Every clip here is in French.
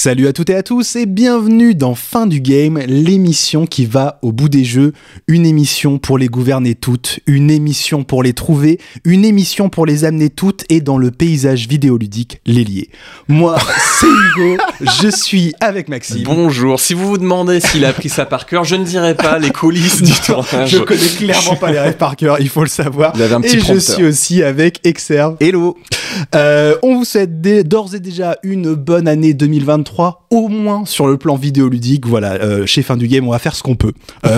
Salut à toutes et à tous et bienvenue dans Fin du Game, l'émission qui va au bout des jeux, une émission pour les gouverner toutes, une émission pour les trouver, une émission pour les amener toutes et dans le paysage vidéoludique les lier. Moi, c'est Hugo, je suis avec Maxime. Bonjour, si vous vous demandez s'il a appris ça par cœur, je ne dirai pas les coulisses du tournage. Je connais clairement pas les rêves par cœur, il faut le savoir. Il avait un petit et prompteur. Je suis aussi avec Exerve. Hello. On vous souhaite d'ores et déjà une bonne année 2023, au moins sur le plan vidéoludique. Voilà, chez Fin du Game, on va faire ce qu'on peut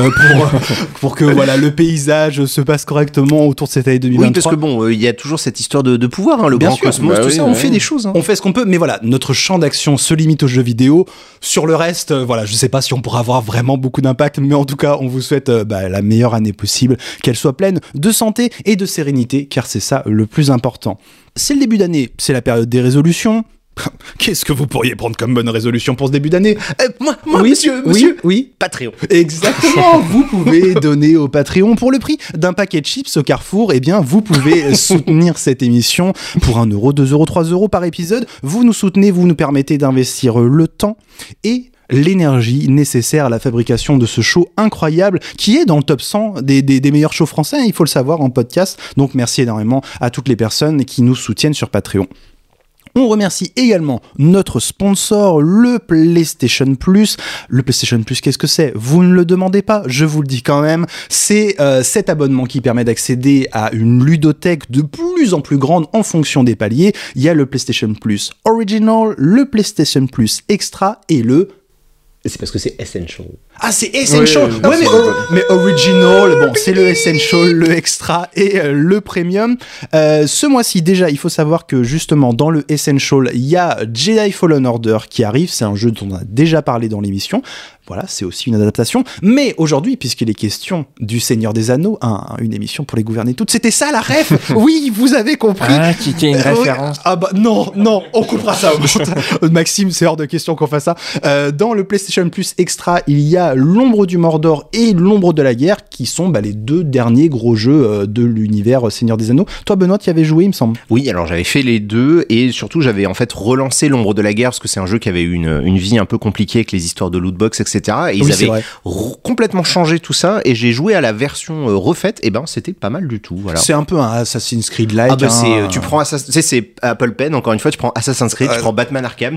pour que voilà, le paysage se passe correctement autour de cette année 2023. Oui, parce que bon, il y a toujours cette histoire de pouvoir, hein, le Bien grand sûr, cosmos, bah tout oui, ça, ouais. on fait des choses. Hein. On fait ce qu'on peut, mais voilà, notre champ d'action se limite aux jeux vidéo. Sur le reste, voilà, je sais pas si on pourra avoir vraiment beaucoup d'impact, mais en tout cas, on vous souhaite la meilleure année possible, qu'elle soit pleine de santé et de sérénité, car c'est ça le plus important. C'est le début d'année, c'est la période des résolutions. Qu'est-ce que vous pourriez prendre comme bonne résolution pour ce début d'année ? Moi, Oui, monsieur, oui. Patreon. Exactement, vous pouvez donner au Patreon pour le prix d'un paquet de chips au Carrefour. Eh bien, vous pouvez soutenir cette émission pour 1€, 2€, 3€ par épisode. Vous nous soutenez, vous nous permettez d'investir le temps et l'énergie nécessaire à la fabrication de ce show incroyable qui est dans le top 100 des meilleurs shows français, il faut le savoir, en podcast. Donc merci énormément à toutes les personnes qui nous soutiennent sur Patreon. On remercie également notre sponsor, le PlayStation Plus. Le PlayStation Plus, qu'est-ce que c'est ? Vous ne le demandez pas, je vous le dis quand même. C'est cet abonnement qui permet d'accéder à une ludothèque de plus en plus grande en fonction des paliers. Il y a le PlayStation Plus Original, le PlayStation Plus Extra et le... C'est parce que c'est Essential. Ah, c'est Essential. Oui, Ouais, mais Original, bon, c'est le Essential, le Extra et le Premium. Ce mois-ci, déjà, il faut savoir que justement, dans le Essential, il y a Jedi Fallen Order qui arrive. C'est un jeu dont on a déjà parlé dans l'émission. Voilà, c'est aussi une adaptation. Mais aujourd'hui, puisqu'il est question du Seigneur des Anneaux, une émission pour les gouverner toutes, c'était ça la ref. Oui, vous avez compris. Ah, qui est une référence. Ah bah non, on coupera ça. Maxime, c'est hors de question qu'on fasse ça. Dans le PlayStation Plus Extra, il y a l'Ombre du Mordor et l'Ombre de la Guerre, qui sont les deux derniers gros jeux de l'univers Seigneur des Anneaux. Toi, Benoît, tu y avais joué, il me semble. Oui, alors j'avais fait les deux et surtout j'avais en fait relancé l'Ombre de la Guerre parce que c'est un jeu qui avait eu une vie un peu compliquée avec les histoires de lootbox, etc. Et ils avaient complètement changé tout ça et j'ai joué à la version refaite et c'était pas mal du tout. Voilà. C'est un peu un Assassin's Creed-like. Tu prends c'est Apple Pen, encore une fois, tu prends Assassin's Creed, tu prends Batman Arkham,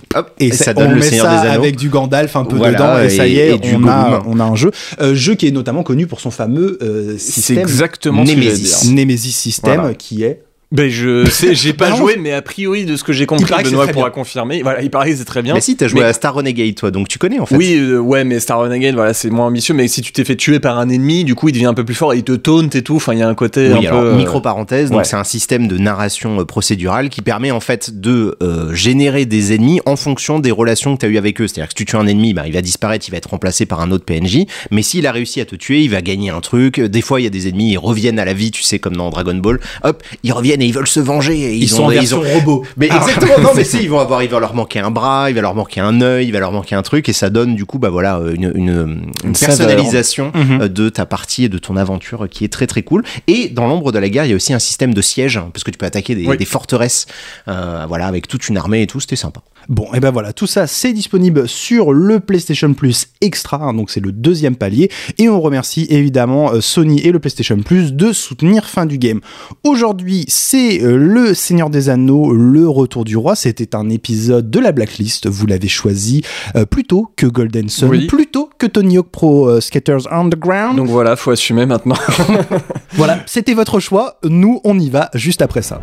et ça donne on le met Seigneur ça des Anneaux. avec du Gandalf un peu Voilà, dedans et ça y est, et du on Gollum. a un jeu qui est notamment connu pour son fameux C'est système exactement ce que j'allais dire. Nemesis System, Voilà. qui est... Ben je sais, j'ai pas Non. joué, mais a priori de ce que j'ai compris, paraît que c'est Benoît très pourra bien. confirmer. Voilà, il paraît que c'est très bien. Mais si, t'as joué Mais- à Star Renegade, toi, donc tu connais en fait. Oui, ouais, mais Star Renegade, voilà, c'est moins ambitieux. Mais si tu t'es fait tuer par un ennemi, du coup, il devient un peu plus fort et il te taunt et tout. Enfin, il y a un côté Oui, un alors, peu. micro-parenthèse, donc ouais. c'est un système de narration procédurale qui permet en fait de générer des ennemis en fonction des relations que tu as eues avec eux. C'est-à-dire que si tu tues un ennemi, il va disparaître, il va être remplacé par un autre PNJ, mais s'il a réussi à te tuer, il va gagner un truc. Des fois, il y a des ennemis, ils reviennent à la vie, tu sais, comme dans Dragon Ball. Hop, ils reviennent et ils veulent se venger. Et Ils sont en version robot. Mais exactement, non, mais si, il va leur manquer un bras, il va leur manquer un œil, il va leur manquer un truc, et ça donne du coup, une personnalisation de ta partie et de ton aventure qui est très très cool. Et dans l'Ombre de la Guerre, il y a aussi un système de siège, parce que tu peux attaquer des forteresses, avec toute une armée et tout, c'était sympa. Bon, et voilà, tout ça, c'est disponible sur le PlayStation Plus Extra, donc c'est le deuxième palier, et on remercie évidemment Sony et le PlayStation Plus de soutenir Fin du Game. Aujourd'hui, c'est le Seigneur des Anneaux, le Retour du Roi, c'était un épisode de la Blacklist, vous l'avez choisi plutôt que Golden Sun, Oui. plutôt que Tony Hawk Pro Skaters Underground. Donc voilà, faut assumer maintenant. Voilà, c'était votre choix, nous on y va juste après ça.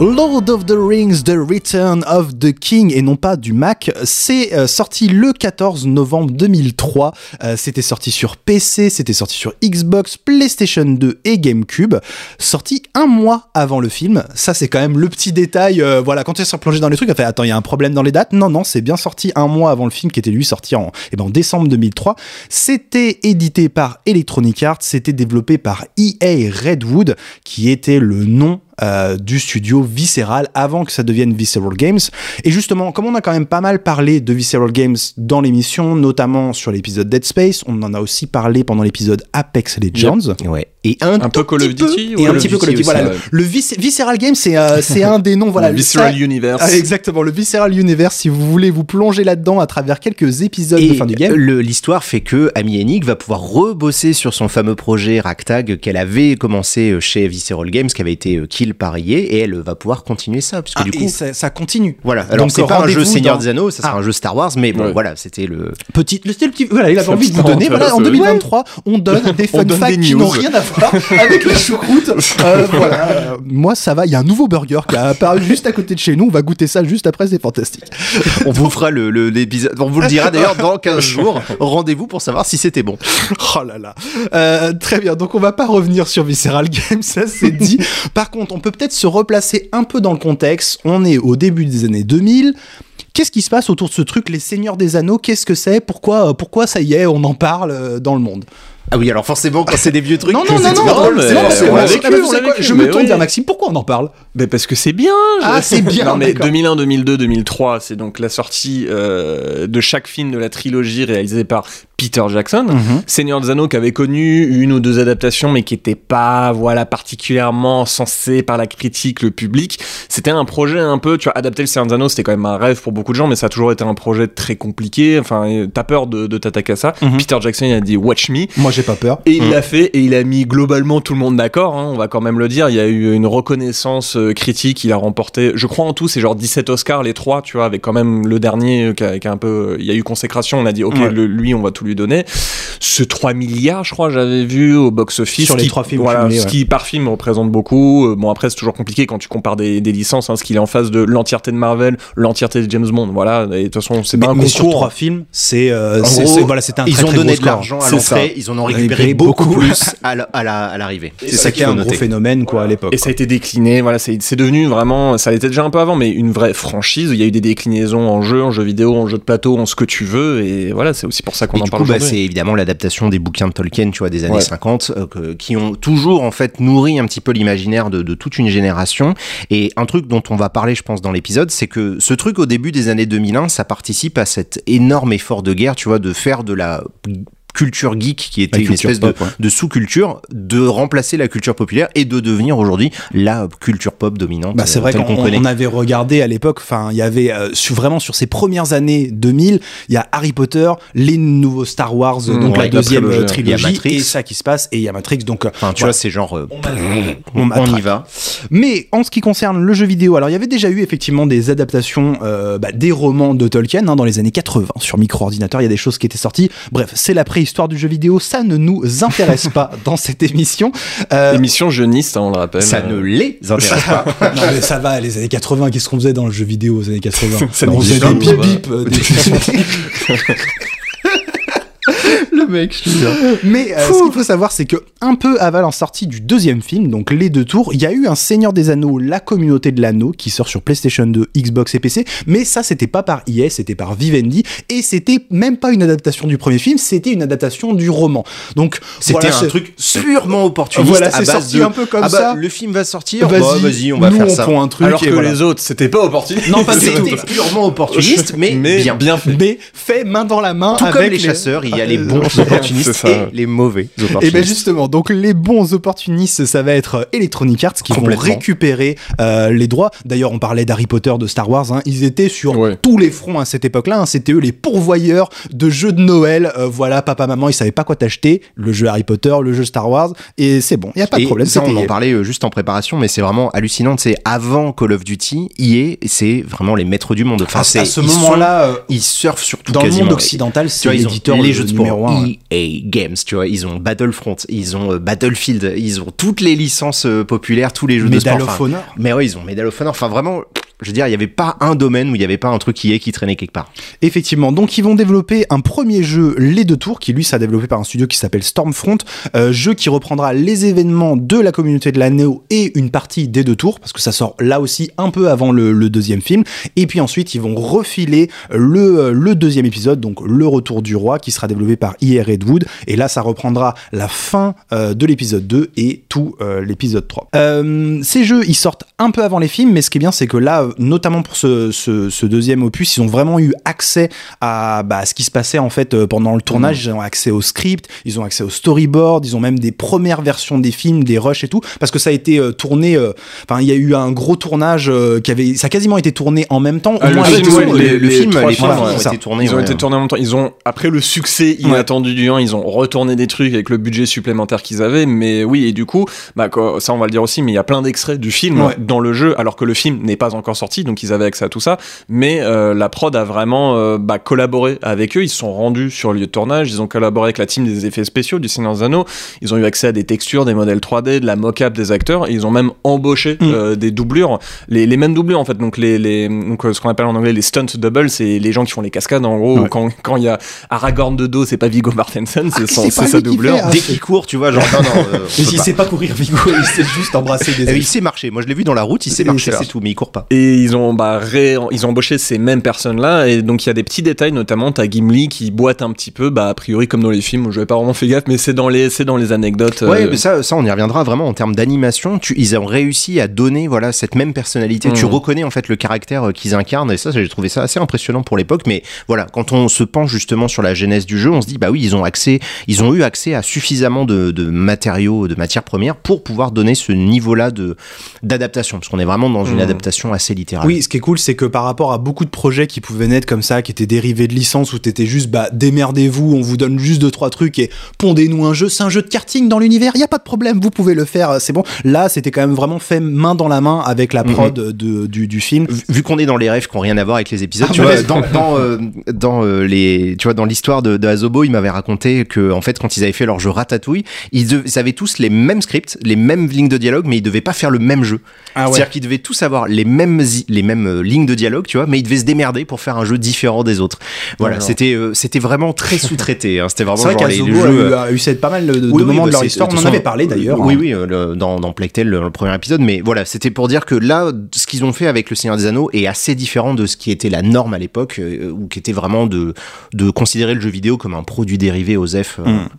Lord of the Rings, The Return of the King, et non pas du Mac, c'est sorti le 14 novembre 2003. C'était sorti sur PC, c'était sorti sur Xbox, PlayStation 2 et GameCube. Sorti un mois avant le film. Ça, c'est quand même le petit détail. Voilà, quand tu es replongé dans les trucs, tu fait attends, il y a un problème dans les dates. Non, c'est bien sorti un mois avant le film qui était lui sorti en décembre 2003. C'était édité par Electronic Arts, c'était développé par EA Redwood, qui était le nom du studio Visceral avant que ça devienne Visceral Games. Et justement, comme on a quand même pas mal parlé de Visceral Games dans l'émission, notamment sur l'épisode Dead Space, on en a aussi parlé pendant l'épisode Apex Legends. Ouais. Et un peu Call of Duty et un petit peu Call of Duty. Voilà, le Visceral Games, c'est un des noms. Voilà, le Visceral Universe. Exactement, le Visceral Universe. Si vous voulez vous plonger là-dedans à travers quelques épisodes de fin du game. L'histoire fait que Amy Hennig va pouvoir rebosser sur son fameux projet Ragtag qu'elle avait commencé chez Visceral Games, qui avait été kill par EA, et elle va pouvoir continuer ça, parce que du coup ça continue. Voilà. Alors c'est pas un jeu Seigneur des Anneaux, ça sera un jeu Star Wars, mais bon, voilà, c'était le petit. Voilà, il avait envie de vous donner. Voilà, en 2023, on donne des fun facts qui n'ont rien à voir avec la choucroute. Voilà. Moi, ça va. Il y a un nouveau burger qui a apparu juste à côté de chez nous. On va goûter ça juste après. C'est fantastique. On vous fera l'épisode. On vous le dira d'ailleurs dans 15 jours. Rendez-vous pour savoir si c'était bon. Oh là là. Très bien. Donc, on va pas revenir sur Visceral Games. Ça, c'est dit. Par contre, on peut peut-être se replacer un peu dans le contexte. On est au début des années 2000. Qu'est-ce qui se passe autour de ce truc, les Seigneurs des Anneaux? Qu'est-ce que c'est? Pourquoi ça y est, on en parle dans le monde? Ah oui, alors forcément, quand c'est des vieux trucs... Non, je me tourne vers Maxime, pourquoi on en parle? Parce que c'est bien. C'est bien. Non, mais 2001, 2002, 2003, c'est donc la sortie de chaque film de la trilogie réalisée par Peter Jackson. Seigneur des Anneaux, qui avait connu une ou deux adaptations, mais qui n'était pas, particulièrement censé par la critique, le public. C'était un projet un peu, tu vois, adapter le Seigneur des Anneaux, c'était quand même un rêve pour beaucoup de gens, mais ça a toujours été un projet très compliqué. Enfin, t'as peur de t'attaquer à ça. Peter Jackson, il a dit Watch Me. Moi, j'ai pas peur. Et il l'a fait, et il a mis globalement tout le monde d'accord, on va quand même le dire. Il y a eu une reconnaissance critique, il a remporté, je crois en tout, c'est genre 17 Oscars, les trois, tu vois, avec quand même le dernier qui a un peu, il y a eu consécration, on a dit ok, lui, on va tout lui donner. Ce 3 milliards, je crois, j'avais vu au box-office. Sur les 3 films. Voilà, ce qui par film représente beaucoup. Bon, après, c'est toujours compliqué quand tu compares des licences, ce qu'il est en face de l'entièreté de Marvel, l'entièreté de James Bond, voilà. Et de toute façon, c'est pas un concours. Sur 3 films, c'était un ils ont donné de l'argent à l'entrée, ils en ont récupéré beaucoup plus à l'arrivée. C'est ça qui est un gros phénomène, quoi, à l'époque. Et ça a été décliné, voilà, c'est devenu vraiment, ça l'était déjà un peu avant, mais une vraie franchise. Il y a eu des déclinaisons en jeu vidéo, en jeu de plateau, en ce que tu veux, et voilà, c'est aussi pour ça qu'on en parle aujourd'hui. C'est évidemment l'adaptation des bouquins de Tolkien, tu vois, des années 50, qui ont toujours en fait nourri un petit peu l'imaginaire de toute une génération. Et un truc dont on va parler, je pense, dans l'épisode, c'est que ce truc au début des années 2001, ça participe à cet énorme effort de guerre, tu vois, de faire de la culture geek qui était une espèce de sous-culture, de remplacer la culture populaire et de devenir aujourd'hui la culture pop dominante. C'est vrai qu'on avait regardé à l'époque, enfin il y avait vraiment sur ces premières années 2000, il y a Harry Potter, les nouveaux Star Wars, donc la deuxième trilogie, et ça qui se passe, et il y a Matrix, donc tu vois, c'est genre on y va. Mais en ce qui concerne le jeu vidéo, alors il y avait déjà eu effectivement des adaptations des romans de Tolkien dans les années 80 sur micro-ordinateur, il y a des choses qui étaient sorties. Bref, c'est la préhistoire du jeu vidéo, ça ne nous intéresse pas dans cette émission. Émission jeuniste, on le rappelle. Ça ne les intéresse pas. Non mais ça va, les années 80, qu'est-ce qu'on faisait dans le jeu vidéo aux années 80? On faisait des bip-bip. Le mec, je suis sûr. Mais ce qu'il faut savoir, c'est que un peu avant la sortie du deuxième film, donc Les Deux Tours, il y a eu un Seigneur des Anneaux, La Communauté de l'Anneau, qui sort sur PlayStation 2, Xbox et PC, mais ça, c'était pas par EA, c'était par Vivendi, et c'était même pas une adaptation du premier film, c'était une adaptation du roman. Donc, c'était un truc purement opportuniste. Voilà, c'est sorti un peu comme ça. Le film va sortir, vas-y, on va faire ça. Un truc. Alors que les autres, c'était pas opportuniste. Non, pas c'était purement opportuniste, mais bien fait. Mais fait main dans la main. Tout avec comme les chasseurs, il y a les bons opportunistes et les mauvais opportunistes. Et bien justement, donc les bons opportunistes, ça va être Electronic Arts qui vont récupérer les droits. D'ailleurs, on parlait d'Harry Potter, de Star Wars, ils étaient sur tous les fronts à cette époque-là, c'était eux les pourvoyeurs de jeux de Noël. Voilà, papa, maman, ils savaient pas quoi t'acheter, le jeu Harry Potter, le jeu Star Wars, et c'est bon, il y a pas de problème. Ça, on en parlait juste en préparation, mais c'est vraiment hallucinant. C'est avant Call of Duty, EA, c'est vraiment les maîtres du monde. Enfin, à ce moment-là, ils surfent sur tout dans quasiment. Le monde occidental, c'est l'éditeur les jeux de sport. EA Games, tu vois, ils ont Battlefront, ils ont Battlefield, ils ont toutes les licences populaires, tous les jeux Medal de sport. of Honor. Mais ouais, ils ont Medal of Honor. Enfin, vraiment, je veux dire, il n'y avait pas un domaine où il n'y avait pas un truc EA qui traînait quelque part. Effectivement, donc ils vont développer un premier jeu, Les Deux Tours, qui lui sera développé par un studio qui s'appelle Stormfront, jeu qui reprendra les événements de la communauté de l'anneau et une partie des Deux Tours, parce que ça sort là aussi un peu avant le deuxième film, et puis ensuite ils vont refiler le deuxième épisode, donc Le Retour du Roi, qui sera développé par EA Redwood, et là ça reprendra la fin de l'épisode 2 et tout l'épisode 3. Ces jeux, ils sortent un peu avant les films, mais ce qui est bien, c'est que là, notamment pour ce deuxième opus, ils ont vraiment eu accès à ce qui se passait en fait pendant le tournage. Ils ont accès au script, ils ont accès au storyboard, ils ont même des premières versions des films, des rushs et tout, parce que ça a été tourné, il y a eu un gros tournage ça a quasiment été tourné en même temps. Les films ont été tournés. Ils ont été tournés en même temps. Ils ont, après le succès inattendu du 1, ils ont retourné des trucs avec le budget supplémentaire qu'ils avaient, mais oui, et du coup, ça on va le dire aussi, mais il y a plein d'extraits du film dans le jeu, alors que le film n'est pas encore sorti, donc ils avaient accès à tout ça, mais la prod a vraiment collaboré avec eux, ils se sont rendus sur le lieu de tournage, ils ont collaboré avec la team des effets spéciaux du Seigneur des Anneaux, ils ont eu accès à des textures, des modèles 3D, de la mock-up des acteurs, et ils ont même embauché des doublures, les mêmes doublures en fait, donc donc ce qu'on appelle en anglais les stunt doubles, c'est les gens qui font les cascades en gros, quand il y a Aragorn de dos, c'est pas Viggo Mortensen, c'est sa doublure. Dès qu'il court, tu vois, genre il sait pas courir, Viggo, il sait juste embrasser des il sait marcher, moi je l'ai vu dans la route, il sait marcher, c'est tout, mais il court pas. Et ils ont embauché ces mêmes personnes là, et donc il y a des petits détails, notamment t'as Gimli qui boite un petit peu, a priori comme dans les films, je n'avais pas vraiment fait gaffe, mais c'est dans les anecdotes. Ouais, mais ça on y reviendra vraiment en termes d'animation. Ils ont réussi à donner cette même personnalité. Tu reconnais en fait le caractère qu'ils incarnent, et ça j'ai trouvé ça assez impressionnant pour l'époque. Mais voilà, quand on se penche justement sur la genèse du jeu, on se dit oui, ils ont eu accès à suffisamment de matériaux, de matières premières pour pouvoir donner ce niveau-là d'adaptation, parce qu'on est vraiment dans une adaptation assez littérale. Oui, ce qui est cool, c'est que par rapport à beaucoup de projets qui pouvaient naître comme ça, qui étaient dérivés de licences, où t'étais juste démerdez-vous, on vous donne juste 2-3 trucs et pondez-nous un jeu, c'est un jeu de karting dans l'univers, y a pas de problème, vous pouvez le faire, c'est bon. Là, c'était quand même vraiment fait main dans la main avec la prod du film. Vu qu'on est dans les rêves qui n'ont rien à voir avec les épisodes, tu vois, dans l'histoire de Asobo, il m'avait raconté que en fait, quand ils avaient fait leur jeu Ratatouille, ils avaient tous les mêmes scripts, les mêmes lignes de dialogue, mais ils devaient pas faire le même jeu. C'est-à-dire qu'ils devaient tous avoir les mêmes lignes de dialogue, tu vois, mais ils devaient se démerder pour faire un jeu différent des autres. Voilà, c'était vraiment très sous-traité. C'était vraiment c'est vrai qu'Asobo a eu pas mal de moments de leur histoire. On en avait parlé d'ailleurs. Oui, dans Plectel, le premier épisode. Mais voilà, c'était pour dire que là, ce qu'ils ont fait avec Le Seigneur des Anneaux est assez différent de ce qui était la norme à l'époque, ou qui était vraiment de considérer le jeu vidéo comme un produit dérivé OSEF.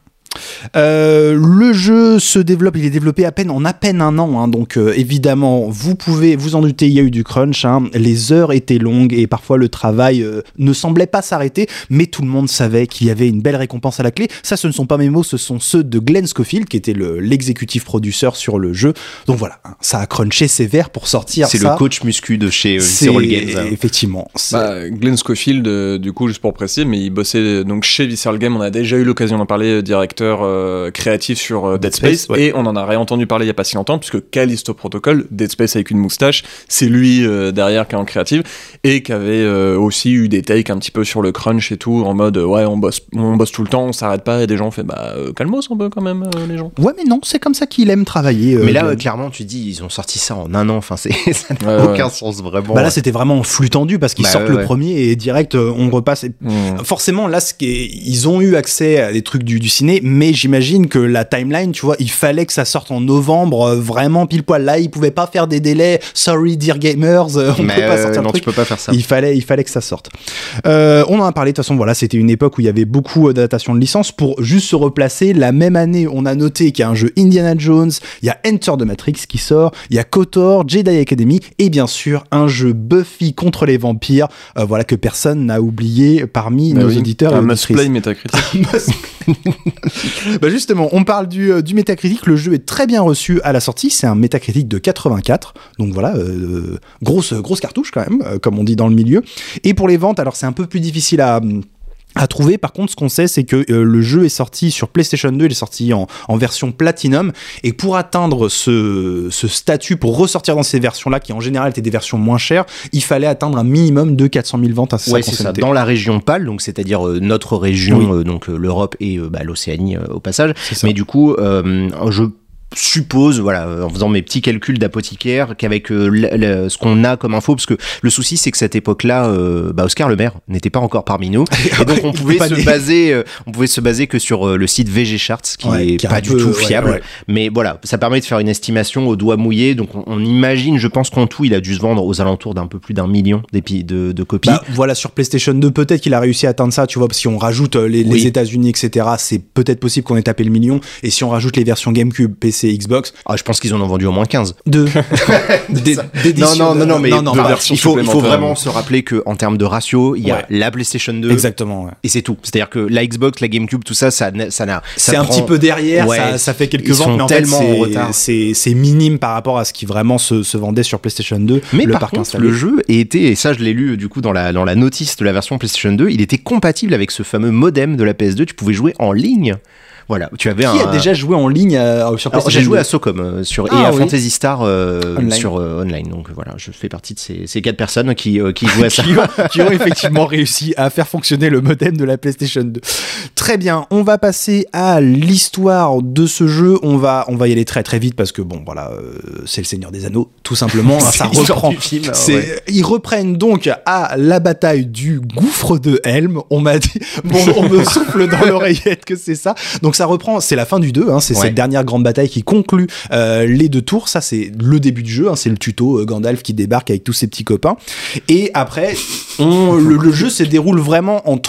Le jeu se développe, il est développé en à peine un an, donc évidemment vous pouvez vous en douter, il y a eu du crunch, les heures étaient longues et parfois le travail ne semblait pas s'arrêter, mais tout le monde savait qu'il y avait une belle récompense à la clé. Ça, ce ne sont pas mes mots, ce sont ceux de Glenn Scofield qui était l'exécutif producteur sur le jeu. Donc voilà, ça a crunché sévère pour sortir. C'est le coach muscu de chez Visceral Games. Effectivement. Glenn Scofield, du coup, juste pour préciser, mais il bossait donc chez Visceral Games, on a déjà eu l'occasion d'en parler, directeur créatif sur Dead Space, et on en a réentendu parler il y a pas si longtemps, puisque Callisto Protocol, Dead Space avec une moustache, c'est lui derrière qui est en créative, et qui avait aussi eu des takes un petit peu sur le crunch et tout, en mode on bosse tout le temps, on s'arrête pas, et des gens ont fait calmos un peu quand même, les gens. Ouais, mais non, c'est comme ça qu'il aime travailler. Mais là, clairement, tu dis, ils ont sorti ça en un an, enfin, ça n'a aucun sens vraiment. Là, c'était vraiment en flux tendu, parce qu'ils sortent le premier et direct, on repasse. Forcément, là, ils ont eu accès à des trucs du ciné, mais j'imagine que la timeline, tu vois, il fallait que ça sorte en novembre, vraiment pile poil. Là, ils pouvaient pas faire des délais. Sorry, dear gamers, on peut pas sortir le truc. Tu peux pas faire ça. Il fallait que ça sorte. On en a parlé, de toute façon, voilà, c'était une époque où il y avait beaucoup d'adaptations de licences. Pour juste se replacer, la même année, on a noté qu'il y a un jeu Indiana Jones, il y a Enter the Matrix qui sort, il y a KOTOR, Jedi Academy, et bien sûr, un jeu Buffy contre les vampires, voilà, que personne n'a oublié parmi nos auditeurs. Un must-play Metacritic. Justement, on parle du Metacritic. Le jeu est très bien reçu à la sortie. C'est un Metacritic de 84. Donc voilà, grosse cartouche quand même, comme on dit dans le milieu. Et pour les ventes, alors c'est un peu plus difficile à trouver. Par contre, ce qu'on sait, c'est que le jeu est sorti sur PlayStation 2, il est sorti en version Platinum, et pour atteindre ce statut, pour ressortir dans ces versions-là, qui en général étaient des versions moins chères, il fallait atteindre un minimum de 400 000 ventes à sa c'est ça, dans la région PAL, donc c'est-à-dire notre région, donc l'Europe et l'Océanie au passage. Mais du coup, je suppose, voilà, en faisant mes petits calculs d'apothicaire, qu'avec ce qu'on a comme info, parce que le souci c'est que cette époque-là, Oscar Le Maire n'était pas encore parmi nous, et donc on pouvait se baser que sur le site VG Charts, qui est pas du tout fiable, mais voilà, ça permet de faire une estimation au doigt mouillé, donc on imagine, je pense qu'en tout il a dû se vendre aux alentours d'un peu plus d'1 million de copies. Voilà, sur PlayStation 2, peut-être qu'il a réussi à atteindre ça, tu vois, si on rajoute les États-Unis, etc., c'est peut-être possible qu'on ait tapé le million, et si on rajoute les versions GameCube, PC, Xbox. Je pense qu'ils en ont vendu au moins 15. Non, mais il faut vraiment se rappeler qu'en termes de ratio, il y a la PlayStation 2. Exactement. Et c'est tout. C'est-à-dire que la Xbox, la GameCube, tout ça, c'est un petit peu derrière, ça fait quelques ventes, mais en fait, c'est minime par rapport à ce qui vraiment se vendait sur PlayStation 2. Mais par contre, le jeu était, et ça je l'ai lu du coup dans la notice de la version PlayStation 2, il était compatible avec ce fameux modem de la PS2, tu pouvais jouer en ligne. Voilà, tu avais Qui a déjà joué en ligne sur PlayStation 2 ? J'ai joué à Socom et à Phantasy Star online. Sur online. Donc voilà, je fais partie de ces 4 personnes qui jouent à ça. qui ont effectivement réussi à faire fonctionner le modem de la PlayStation 2. Très bien, on va passer à l'histoire de ce jeu. On va y aller très très vite parce que c'est le Seigneur des Anneaux, tout simplement. Ça reprend. Film, Ils reprennent donc à la bataille du gouffre de Helm. On m'a dit, on me souffle dans l'oreillette que c'est ça. Donc ça reprend, c'est la fin du 2, c'est cette dernière grande bataille qui conclut les 2 tours. Ça, c'est le début du jeu, c'est le tuto Gandalf qui débarque avec tous ses petits copains. Et après, le jeu se déroule vraiment en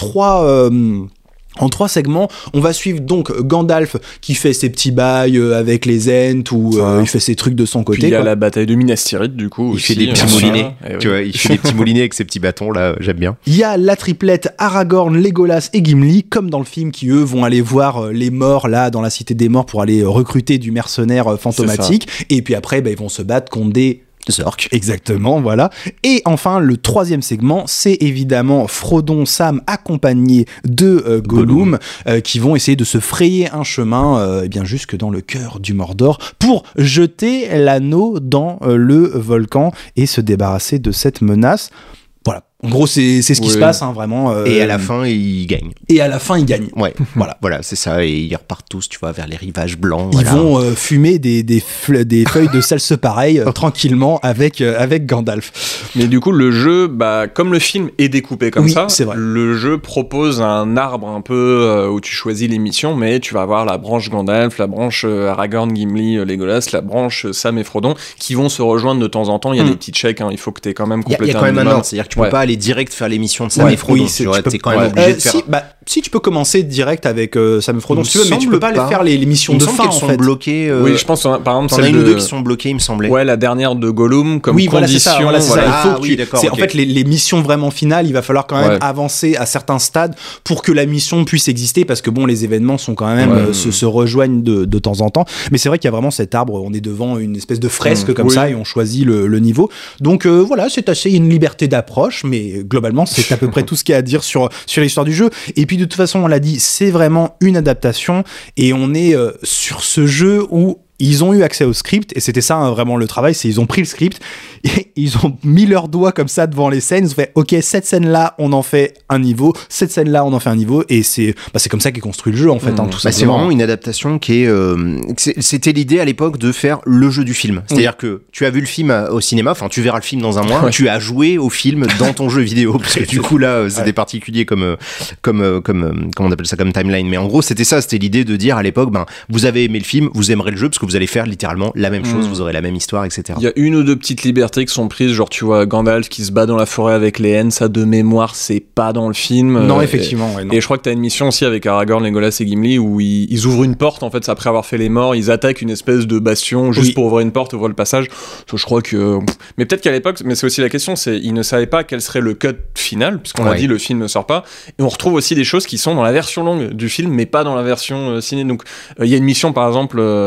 3 segments. On va suivre donc Gandalf qui fait ses petits bails avec les Ents ou il fait ses trucs de son côté. Puis il y a la bataille de Minas Tirith du coup. Il fait des petits moulinets. Tu vois, il fait des petits moulinets avec ses petits bâtons là, j'aime bien. Il y a la triplette Aragorn, Legolas et Gimli, comme dans le film, qui eux vont aller voir les morts là dans la cité des morts pour aller recruter du mercenaire fantomatique. Et puis après, ils vont se battre contre des orques. Exactement, voilà. Et enfin, le 3e segment, c'est évidemment Frodon, Sam, accompagné de Gollum, qui vont essayer de se frayer un chemin jusque dans le cœur du Mordor pour jeter l'anneau dans le volcan et se débarrasser de cette menace. Voilà. En gros, c'est ce qui se passe, vraiment. Et à la fin, ils gagnent. Ouais. Voilà, c'est ça. Et ils repartent tous, tu vois, vers les rivages blancs. Ils vont fumer des feuilles de salse pareil, tranquillement, avec Gandalf. Mais du coup, le jeu, comme le film est découpé comme ça, c'est vrai. Le jeu propose un arbre un peu où tu choisis les missions, mais tu vas avoir la branche Gandalf, la branche Aragorn, Gimli, Legolas, la branche Sam et Frodon, qui vont se rejoindre de temps en temps. Il y a des petits checks, il faut que tu aies quand même complété. Il y a quand même un ordre, c'est-à-dire que tu peux pas aller direct faire l'émission de Sam et Frodon. T'es quand même obligé de faire. Si tu peux commencer direct avec Sam et Frodon, si tu veux, mais tu peux pas aller faire les missions de fin, en fait. Sont bloquées. Oui, je pense, par exemple, t'en as une ou 2 qui sont bloquées, il me semblait. Ouais, la dernière de Gollum, comme condition. Voilà, c'est ça. En fait, les missions vraiment finales, il va falloir quand même avancer à certains stades pour que la mission puisse exister, parce que les événements sont quand même se rejoignent de temps en temps. Mais c'est vrai qu'il y a vraiment cet arbre, on est devant une espèce de fresque comme ça, et on choisit le niveau. Donc voilà, c'est assez une liberté d'approche, mais globalement, c'est à peu près tout ce qu'il y a à dire sur l'histoire du jeu. Et puis de toute façon, on l'a dit, c'est vraiment une adaptation, et on est sur ce jeu où ils ont eu accès au script, et c'était ça vraiment le travail, c'est ils ont pris le script et ils ont mis leurs doigts comme ça devant les scènes, ils ont fait ok, cette scène là on en fait un niveau, cette scène là on en fait un niveau, et c'est comme ça qu'est construit le jeu en fait, tout simplement. C'est vraiment une adaptation qui est c'était l'idée à l'époque de faire le jeu du film, c'est-à-dire que tu as vu le film au cinéma, enfin tu verras le film dans un mois, tu as joué au film dans ton jeu vidéo, parce que du coup là c'est des particuliers comme comment on appelle ça, comme timeline, mais en gros c'était l'idée de dire à l'époque, vous avez aimé le film, vous aimerez le jeu, parce que vous allez faire littéralement la même chose, vous aurez la même histoire, etc. Il y a une ou 2 petites libertés qui sont prises, genre tu vois Gandalf qui se bat dans la forêt avec les Ents, ça de mémoire c'est pas dans le film. Non, effectivement. Et je crois que t'as une mission aussi avec Aragorn, Legolas et Gimli où ils ouvrent une porte, en fait, après avoir fait les morts, ils attaquent une espèce de bastion juste pour ouvrir une porte, ouvrir le passage. Je crois que... Mais peut-être qu'à l'époque, mais c'est aussi la question, ils ne savaient pas quel serait le cut final, puisqu'on a dit le film ne sort pas, et on retrouve aussi des choses qui sont dans la version longue du film, mais pas dans la version ciné. Donc il y a une mission par exemple, donc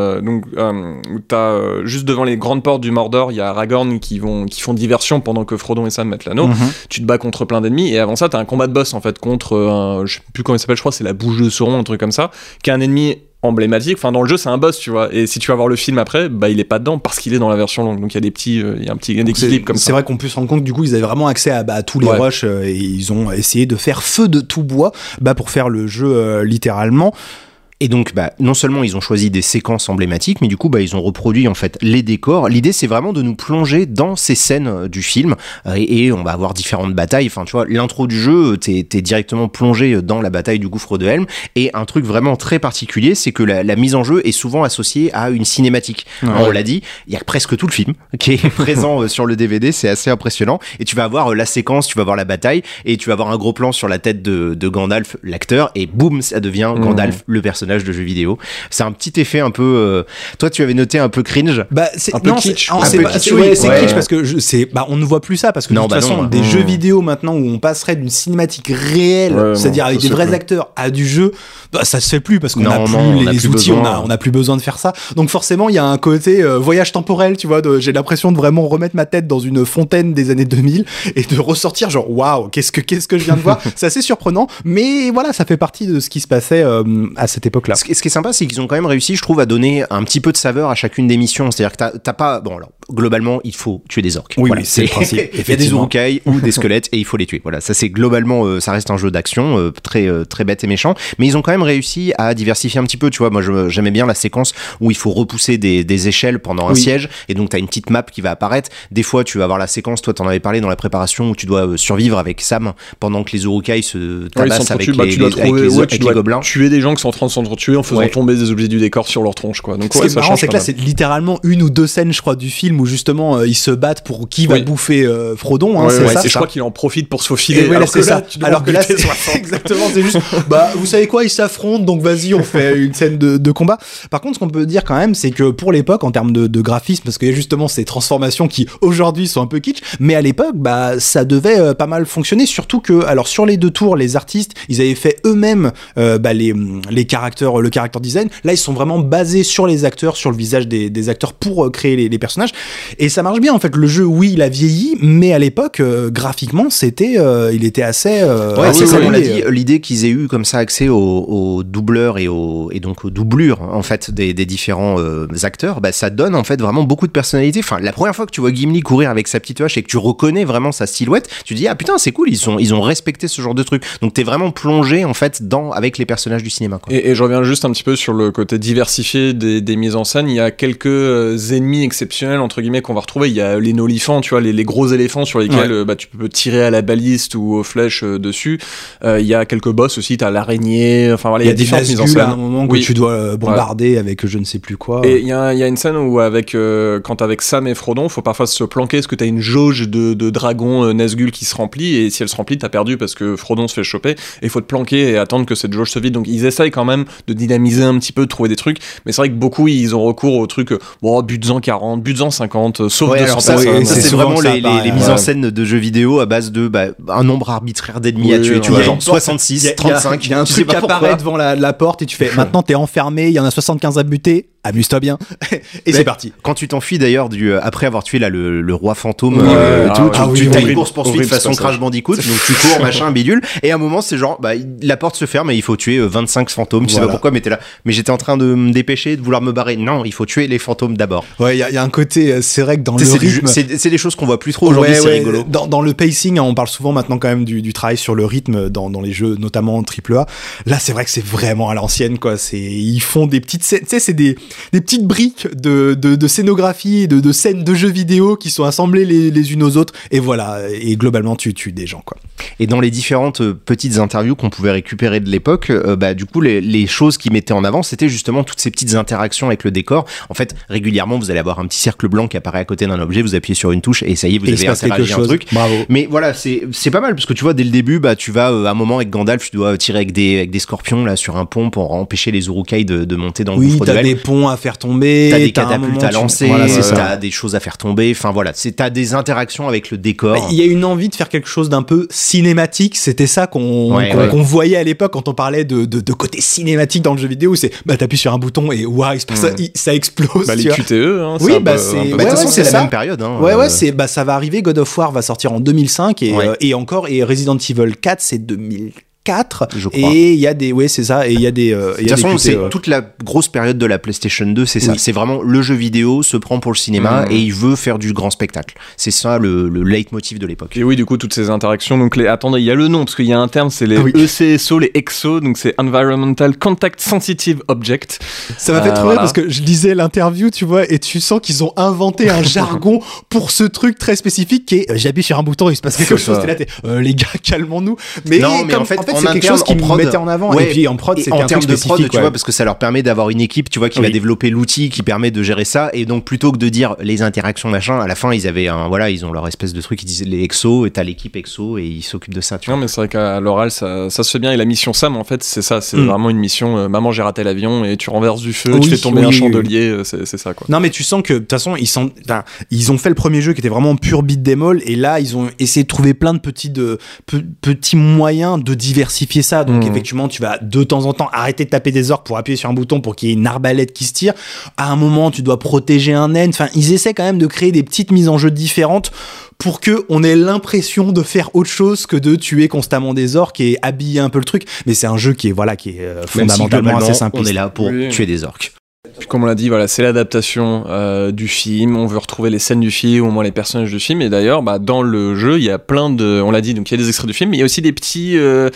où t'as juste devant les grandes portes du Mordor, il y a Aragorn qui font diversion pendant que Frodon et Sam mettent l'anneau. Tu te bats contre plein d'ennemis et avant ça t'as un combat de boss en fait contre je sais plus comment il s'appelle, je crois c'est la bouche de Sauron, un truc comme ça, qui est un ennemi emblématique. Enfin, dans le jeu, c'est un boss, tu vois. Et si tu vas voir le film après, bah, il est pas dedans parce qu'il est dans la version longue. Donc, il y a des petits, il y a un petit équilibre comme ça. C'est vrai qu'on peut se rendre compte, du coup, ils avaient vraiment accès à tous les rushs et ils ont essayé de faire feu de tout bois, pour faire le jeu littéralement. Et donc, non seulement ils ont choisi des séquences emblématiques, mais du coup, ils ont reproduit en fait les décors. L'idée, c'est vraiment de nous plonger dans ces scènes du film et on va avoir différentes batailles. Enfin, tu vois, l'intro du jeu, t'es directement plongé dans la bataille du gouffre de Helm. Et un truc vraiment très particulier, c'est que la mise en jeu est souvent associée à une cinématique. On l'a dit, il y a presque tout le film qui est présent sur le DVD. C'est assez impressionnant. Et tu vas avoir la séquence, tu vas avoir la bataille et tu vas avoir un gros plan sur la tête de Gandalf, l'acteur, et boum, ça devient Gandalf, le personnage de jeu vidéo. C'est un petit effet un peu toi tu avais noté un peu cringe, un peu kitsch, c'est kitsch parce que on ne voit plus ça parce que de toute façon des jeux vidéo maintenant où on passerait d'une cinématique réelle, c'est-à-dire avec des vrais acteurs à du jeu, ça se fait plus parce qu'on n'a plus les outils, on n'a plus besoin de faire ça. Donc forcément il y a un côté voyage temporel, tu vois, j'ai l'impression de vraiment remettre ma tête dans une fontaine des années 2000 et de ressortir genre waouh, qu'est-ce que je viens de voir. C'est assez surprenant, mais voilà, ça fait partie de ce qui se passait à cette époque. Ce qui est sympa, c'est qu'ils ont quand même réussi, je trouve, à donner un petit peu de saveur à chacune des missions. C'est-à-dire que t'as pas... Bon, alors, globalement, il faut tuer des orques. Oui, c'est le principe. Il y a des urukai ou des squelettes et il faut les tuer. Voilà, ça c'est globalement... ça reste un jeu d'action très, très bête et méchant. Mais ils ont quand même réussi à diversifier un petit peu. Tu vois, moi, j'aimais bien la séquence où il faut repousser des échelles pendant un siège. Et donc, t'as une petite map qui va apparaître. Des fois, tu vas avoir la séquence, toi, t'en avais parlé dans la préparation, où tu dois survivre avec Sam pendant que les urukai se tabassent avec les gobelins. Tuer des gens qui sont en train de s'entretuer en faisant tomber des objets du décor sur leur tronche, quoi. Donc, ce qui est marrant, c'est que là, c'est littéralement une ou deux scènes, je crois, du film où justement ils se battent pour qui va bouffer Frodon. C'est ça. Et je crois qu'il en profite pour se faufiler. Alors que là, c'est exactement, c'est juste, vous savez quoi, ils s'affrontent, donc vas-y, on fait une scène de combat. Par contre, ce qu'on peut dire quand même, c'est que pour l'époque, en termes de graphisme, parce qu'il y a justement ces transformations qui aujourd'hui sont un peu kitsch, mais à l'époque, ça devait pas mal fonctionner. Surtout que, alors sur les deux tours, les artistes, ils avaient fait eux-mêmes les caractères, le character design. Là, ils sont vraiment basés sur les acteurs, sur le visage des acteurs pour créer les personnages. Et ça marche bien, en fait. Le jeu, oui, il a vieilli, mais à l'époque, graphiquement, il était assez... c'est comme on l'a dit, l'idée qu'ils aient eu comme ça accès aux doubleurs et donc aux doublures, en fait, des différents acteurs, ça donne, en fait, vraiment beaucoup de personnalité. Enfin, la première fois que tu vois Gimli courir avec sa petite hache et que tu reconnais vraiment sa silhouette, tu te dis, ah putain, c'est cool, ils ont respecté ce genre de truc. Donc, t'es vraiment plongé, en fait, avec les personnages du cinéma, quoi. Et je reviens juste un petit peu sur le côté diversifié des mises en scène. Il y a quelques ennemis exceptionnels, entre guillemets, qu'on va retrouver. Il y a les nolifants, tu vois, les gros éléphants sur lesquels tu peux tirer à la baliste ou aux flèches dessus. Il y a quelques boss aussi, t'as l'araignée, enfin voilà, il y a différentes mises en scène. À un moment que tu dois bombarder avec je ne sais plus quoi. Et il y a une scène où quand avec Sam et Frodon, faut parfois se planquer parce que t'as une jauge de dragons Nazgûl qui se remplit, et si elle se remplit, t'as perdu parce que Frodon se fait choper, et il faut te planquer et attendre que cette jauge se vide. Donc ils essayent quand même de dynamiser un petit peu, de trouver des trucs, mais c'est vrai que beaucoup ils ont recours aux trucs buts-en 40, buts-en 50, sauf 200 personnes. C'est vraiment les mises en scène de jeux vidéo à base de un nombre arbitraire d'ennemis à tuer, tu vois, genre 66, 35. Il y a un truc qui apparaît devant la porte et tu fais maintenant t'es enfermé, il y en a 75 à buter, amuse-toi bien. Et c'est parti. Quand tu t'enfuis d'ailleurs après avoir tué là le roi fantôme, tu t'as une course poursuite façon Crash Bandicoot, donc tu cours machin bidule, et à un moment c'est genre la porte se ferme et il faut tuer 25 fantômes, tu sais pas pourquoi, mais t'es là, mais j'étais en train de me dépêcher, de vouloir me barrer. Non, il faut tuer les fantômes d'abord. Ouais, il y a un côté, c'est vrai que dans le rythme, c'est des choses qu'on voit plus trop aujourd'hui, c'est rigolo. Dans le pacing, on parle souvent maintenant quand même du travail sur le rythme dans les jeux, notamment AAA. Là, c'est vrai que c'est vraiment à l'ancienne, quoi. Ils font des petites scènes, tu sais, c'est des petites briques de scénographie, de scènes de jeux vidéo qui sont assemblées les unes aux autres, et voilà, et globalement tu tues des gens, quoi. Et dans les différentes petites interviews qu'on pouvait récupérer de l'époque, du coup les choses qui mettaient en avant, c'était justement toutes ces petites interactions avec le décor. En fait, régulièrement vous allez avoir un petit cercle blanc qui apparaît à côté d'un objet, vous appuyez sur une touche et ça y est, vous avez interagi un truc. Bravo. Mais voilà, c'est pas mal parce que tu vois, dès le début, tu vas à un moment avec Gandalf, tu dois tirer avec des scorpions là sur un pont pour empêcher les urukai de monter dans le gouffre de Helm. Oui, t'as des ponts bouton à faire tomber, t'as des catapultes à lancer, voilà, t'as des choses à faire tomber, enfin voilà, t'as des interactions avec le décor. Il y a une envie de faire quelque chose d'un peu cinématique, c'était ça qu'on voyait à l'époque quand on parlait de côté cinématique dans le jeu vidéo, c'est t'appuies sur un bouton et waouh, il se passe ça explose. Les QTE, hein, oui, de toute façon c'est la même période. Hein, ça va arriver. God of War va sortir en 2005 et Resident Evil 4 c'est 2004. Je crois. Et il y a des c'est ça, et il y a des de toute façon c'est toute la grosse période de la PlayStation 2, c'est ça, c'est vraiment le jeu vidéo se prend pour le cinéma et il veut faire du grand spectacle, c'est ça le leitmotiv de l'époque. Et oui, du coup toutes ces interactions, donc attendez, il y a le nom parce qu'il y a un terme, c'est les ECSO, les EXO, donc c'est Environmental Contact Sensitive Object. Ça m'a fait trop rire parce que je lisais l'interview, tu vois, et tu sens qu'ils ont inventé un jargon pour ce truc très spécifique qui est j'appuie sur un bouton et il se passe quelque chose, les gars, calmons-nous. Mais en fait c'est quelque chose qui me mettait en avant, et puis en prod c'était un truc spécifique, en termes de prod, tu vois, parce que ça leur permet d'avoir une équipe, tu vois, qui va développer l'outil qui permet de gérer ça, et donc plutôt que de dire les interactions machin, à la fin ils avaient ils ont leur espèce de truc, ils disaient les exos, et t'as l'équipe exo et ils s'occupent de ça, tu vois. Non mais c'est vrai qu'à l'oral ça se fait bien, et la mission Sam en fait c'est ça, c'est vraiment une mission maman j'ai raté l'avion et tu renverses du feu, tu fais tomber un chandelier, c'est ça quoi. Non mais tu sens que de toute façon ils ont fait le premier jeu qui était vraiment pur beat them all, et là ils ont essayé de trouver plein de petits moyens de diversifier ça, donc effectivement tu vas de temps en temps arrêter de taper des orques pour appuyer sur un bouton pour qu'il y ait une arbalète qui se tire, à un moment tu dois protéger un naine, enfin ils essaient quand même de créer des petites mises en jeu différentes pour que on ait l'impression de faire autre chose que de tuer constamment des orques et habiller un peu le truc, mais c'est un jeu qui est fondamentalement assez simple. On est là pour tuer des orques. Puis comme on l'a dit, voilà, c'est l'adaptation du film. On veut retrouver les scènes du film, au moins les personnages du film. Et d'ailleurs, dans le jeu, il y a plein de, on l'a dit, donc il y a des extraits du film, mais il y a aussi des petits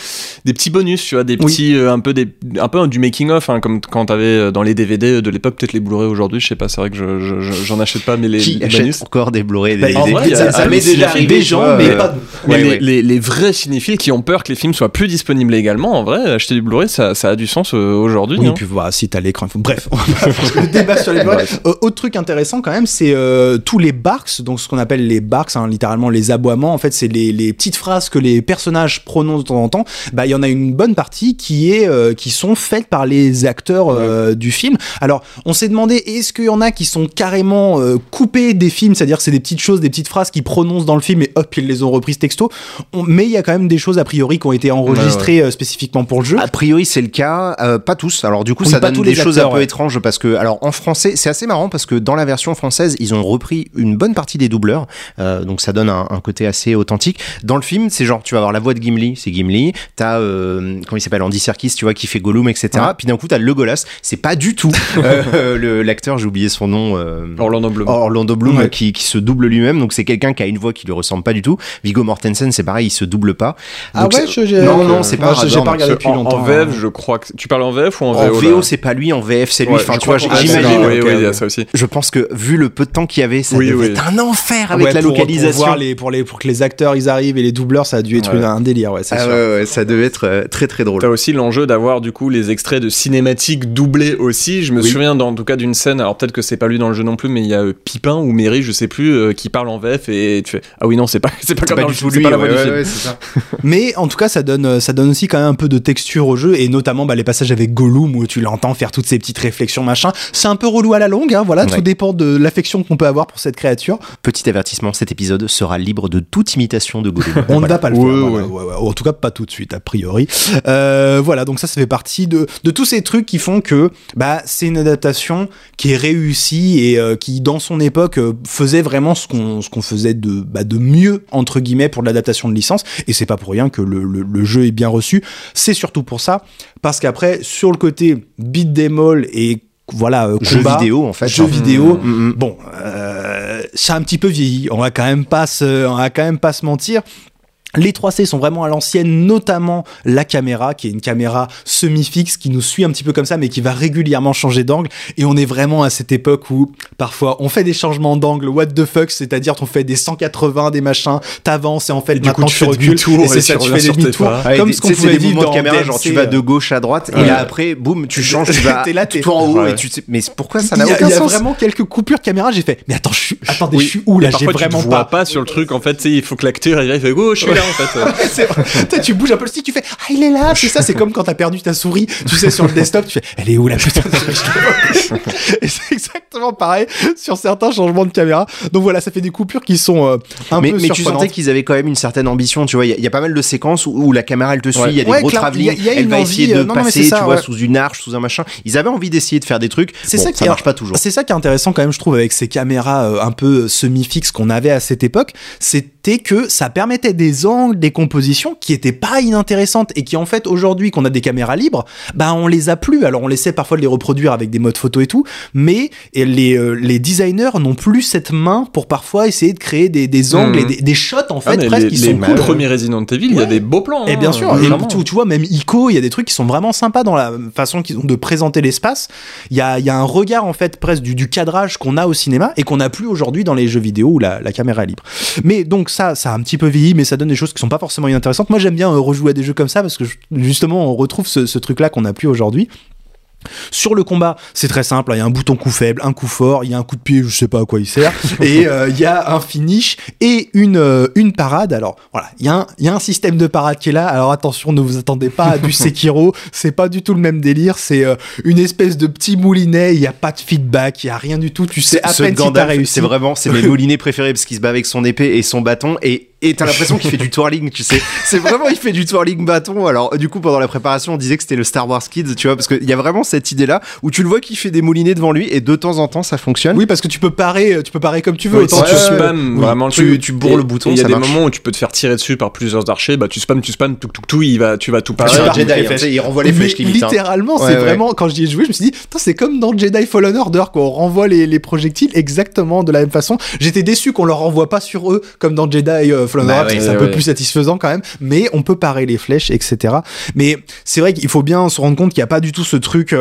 bonus, tu vois, des petits un peu du making of, hein, comme quand t'avais dans les DVD de l'époque, peut-être les Blu-ray aujourd'hui, je sais pas, c'est vrai que j'en achète pas, mais les bonus. Encore des Blu-ray. En vrai, ça m'est déjà arrivé, des gens, mais pas les vrais cinéphiles qui ont peur que les films soient plus disponibles légalement. En vrai, acheter du Blu-ray, ça a du sens aujourd'hui. Oui, puis voilà, si t'as l'écran, bref. Le débat sur les Blu-ray. Autre truc intéressant quand même, c'est tous les barks, donc ce qu'on appelle les barks, hein, littéralement les aboiements. En fait, c'est les petites phrases que les personnages prononcent de temps en temps. Il y en a une bonne partie qui sont faites par les acteurs du film. Alors, on s'est demandé, est-ce qu'il y en a qui sont carrément coupés des films, c'est-à-dire que c'est des petites choses, des petites phrases qu'ils prononcent dans le film et hop, ils les ont reprises texto. Mais il y a quand même des choses a priori qui ont été enregistrées spécifiquement pour le jeu. A priori, c'est le cas, pas tous. Alors du coup, ça donne des choses un peu étranges parce que, alors en français, c'est assez marrant parce que dans la version française, ils ont repris une bonne partie des doubleurs, donc ça donne un côté assez authentique. Dans le film, c'est genre, tu vas avoir la voix de Gimli, c'est Gimli, t'as, comment il s'appelle, Andy Serkis, tu vois, qui fait Gollum, etc. Puis d'un coup, t'as Legolas, c'est pas du tout l'acteur, j'ai oublié son nom, Orlando Bloom, qui se double lui-même, donc c'est quelqu'un qui a une voix qui lui ressemble pas du tout. Viggo Mortensen, c'est pareil, il se double pas. Donc non, c'est pas. J'ai pas regardé depuis longtemps. En VF, je crois que tu parles en VF ou en VO. En VO, c'est pas lui, en VF, c'est lui. Enfin, tu vois, j'imagine. Oui, il y a ça aussi. Je pense que vu le peu de temps qu'il y avait, ça devait être un enfer avec la localisation. Pour que les acteurs ils arrivent et les doubleurs, ça a dû être un délire, c'est sûr. Ouais, ça devait être très très drôle. T'as aussi l'enjeu d'avoir du coup les extraits de cinématiques doublés aussi. Je me souviens en tout cas d'une scène, alors peut-être que c'est pas lui dans le jeu non plus, mais il y a Pipin ou Méry, je sais plus, qui parle en VF et tu fais ah oui non, c'est pas comme dans le jeu, c'est pas la voix du film. Ouais, c'est ça. Mais en tout cas, ça donne aussi quand même un peu de texture au jeu, et notamment les passages avec Gollum où tu l'entends faire toutes ces petites réflexions machin. C'est un peu relou à la longue, hein, voilà, tout dépend de l'affection qu'on peut avoir pour cette créature. Petit avertissement, cet épisode sera libre de toute imitation de Gollum. On ne va pas le faire. En tout cas, pas tout de suite, a priori. Voilà, donc ça fait partie de tous ces trucs qui font que c'est une adaptation qui est réussie et qui, dans son époque, faisait vraiment ce qu'on faisait de mieux, entre guillemets, pour l'adaptation de licence. Et c'est pas pour rien que le jeu est bien reçu. C'est surtout pour ça, parce qu'après, sur le côté beat them all et jeu vidéo en fait. Jeu vidéo. Bon, ça a un petit peu vieilli. On va quand même pas se mentir. Les 3C sont vraiment à l'ancienne, notamment la caméra, qui est une caméra semi-fixe, qui nous suit un petit peu comme ça, mais qui va régulièrement changer d'angle. Et on est vraiment à cette époque où, parfois, on fait des changements d'angle, what the fuck, c'est-à-dire on fait des 180, des machins, t'avances et en fait, maintenant tu recules, et c'est ça, tu fais des demi-tours. Comme ce qu'on pouvait dire dans caméra, genre tu vas de gauche à droite, et là après, boum, tu changes, tu vas tout en haut, et tu sais, mais pourquoi ça n'a aucun sens? Il y a vraiment quelques coupures de caméra, j'ai fait, mais attendez, je suis où là? J'ai vraiment pas sur le truc, en fait, il faut que l'acteur, il fait gauche, en fait. Tu bouges un peu le stick, tu fais ah il est là, c'est ça, c'est comme quand t'as perdu ta souris, tu sais, sur le desktop, tu fais elle est où la putain de souris. Et c'est exactement pareil sur certains changements de caméra. Donc voilà, ça fait des coupures qui sont un peu surprenantes. Mais tu sentais qu'ils avaient quand même une certaine ambition, tu vois, il y a pas mal de séquences où la caméra elle te suit, il y a des gros travelling, elle va essayer de passer, tu vois, sous une arche, sous un machin. Ils avaient envie d'essayer de faire des trucs, ça marche pas toujours. C'est ça qui est intéressant quand même, je trouve, avec ces caméras un peu semi-fixes qu'on avait à cette époque, c'était que ça permettait des angles, des compositions qui étaient pas inintéressantes et qui en fait aujourd'hui qu'on a des caméras libres, bah on les a plus. Alors on essaie parfois de les reproduire avec des modes photo et tout, mais les designers n'ont plus cette main pour parfois essayer de créer des angles et des shots en fait presque qui sont cool. Les premiers Resident Evil, il y a des beaux plans. Et bien sûr, et tu vois même Ico, il y a des trucs qui sont vraiment sympas dans la façon qu'ils ont de présenter l'espace. Il y a un regard en fait presque du cadrage qu'on a au cinéma et qu'on n'a plus aujourd'hui dans les jeux vidéo où la caméra est libre. Mais donc ça a un petit peu vieilli, mais ça donne des choses qui sont pas forcément inintéressantes. Moi j'aime bien rejouer à des jeux comme ça parce que justement on retrouve ce truc là qu'on n'a plus aujourd'hui. Sur le combat, c'est très simple, il y a un bouton coup faible, un coup fort, il y a un coup de pied, je sais pas à quoi il sert, et il y a un finish et une parade. Alors voilà, il y a un système de parade qui est là. Alors attention, ne vous attendez pas à du Sekiro, c'est pas du tout le même délire, c'est une espèce de petit moulinet, il y a pas de feedback, il y a rien du tout, tu sais à peine si t'as réussi. C'est mes moulinets préférés parce qu'il se bat avec son épée et son bâton et t'as l'impression qu'il fait du twirling, tu sais. C'est vraiment, il fait du twirling bâton. Alors, du coup, pendant la préparation, on disait que c'était le Star Wars Kids, tu vois, parce qu'il y a vraiment cette idée-là où tu le vois qu'il fait des moulinets devant lui et de temps en temps, ça fonctionne. Oui, parce que tu peux parer comme tu veux. Oui, autant tu spams vraiment tu bourres le bouton. Il y a des moments où tu peux te faire tirer dessus par plusieurs archers, bah tu spams, tu vas tout parer. C'est un Jedi, il renvoie les flèches limites. Littéralement, c'est vraiment, quand j'y ai joué, je me suis dit, c'est comme dans Jedi Fallen Order, quoi. On renvoie les projectiles exactement de la même façon. J'étais déçu qu'on leur renvoie pas sur eux, comme dans Jedi Fallen Order, c'est un peu plus satisfaisant quand même, mais on peut parer les flèches, etc. Mais c'est vrai qu'il faut bien se rendre compte qu'il n'y a pas du tout ce truc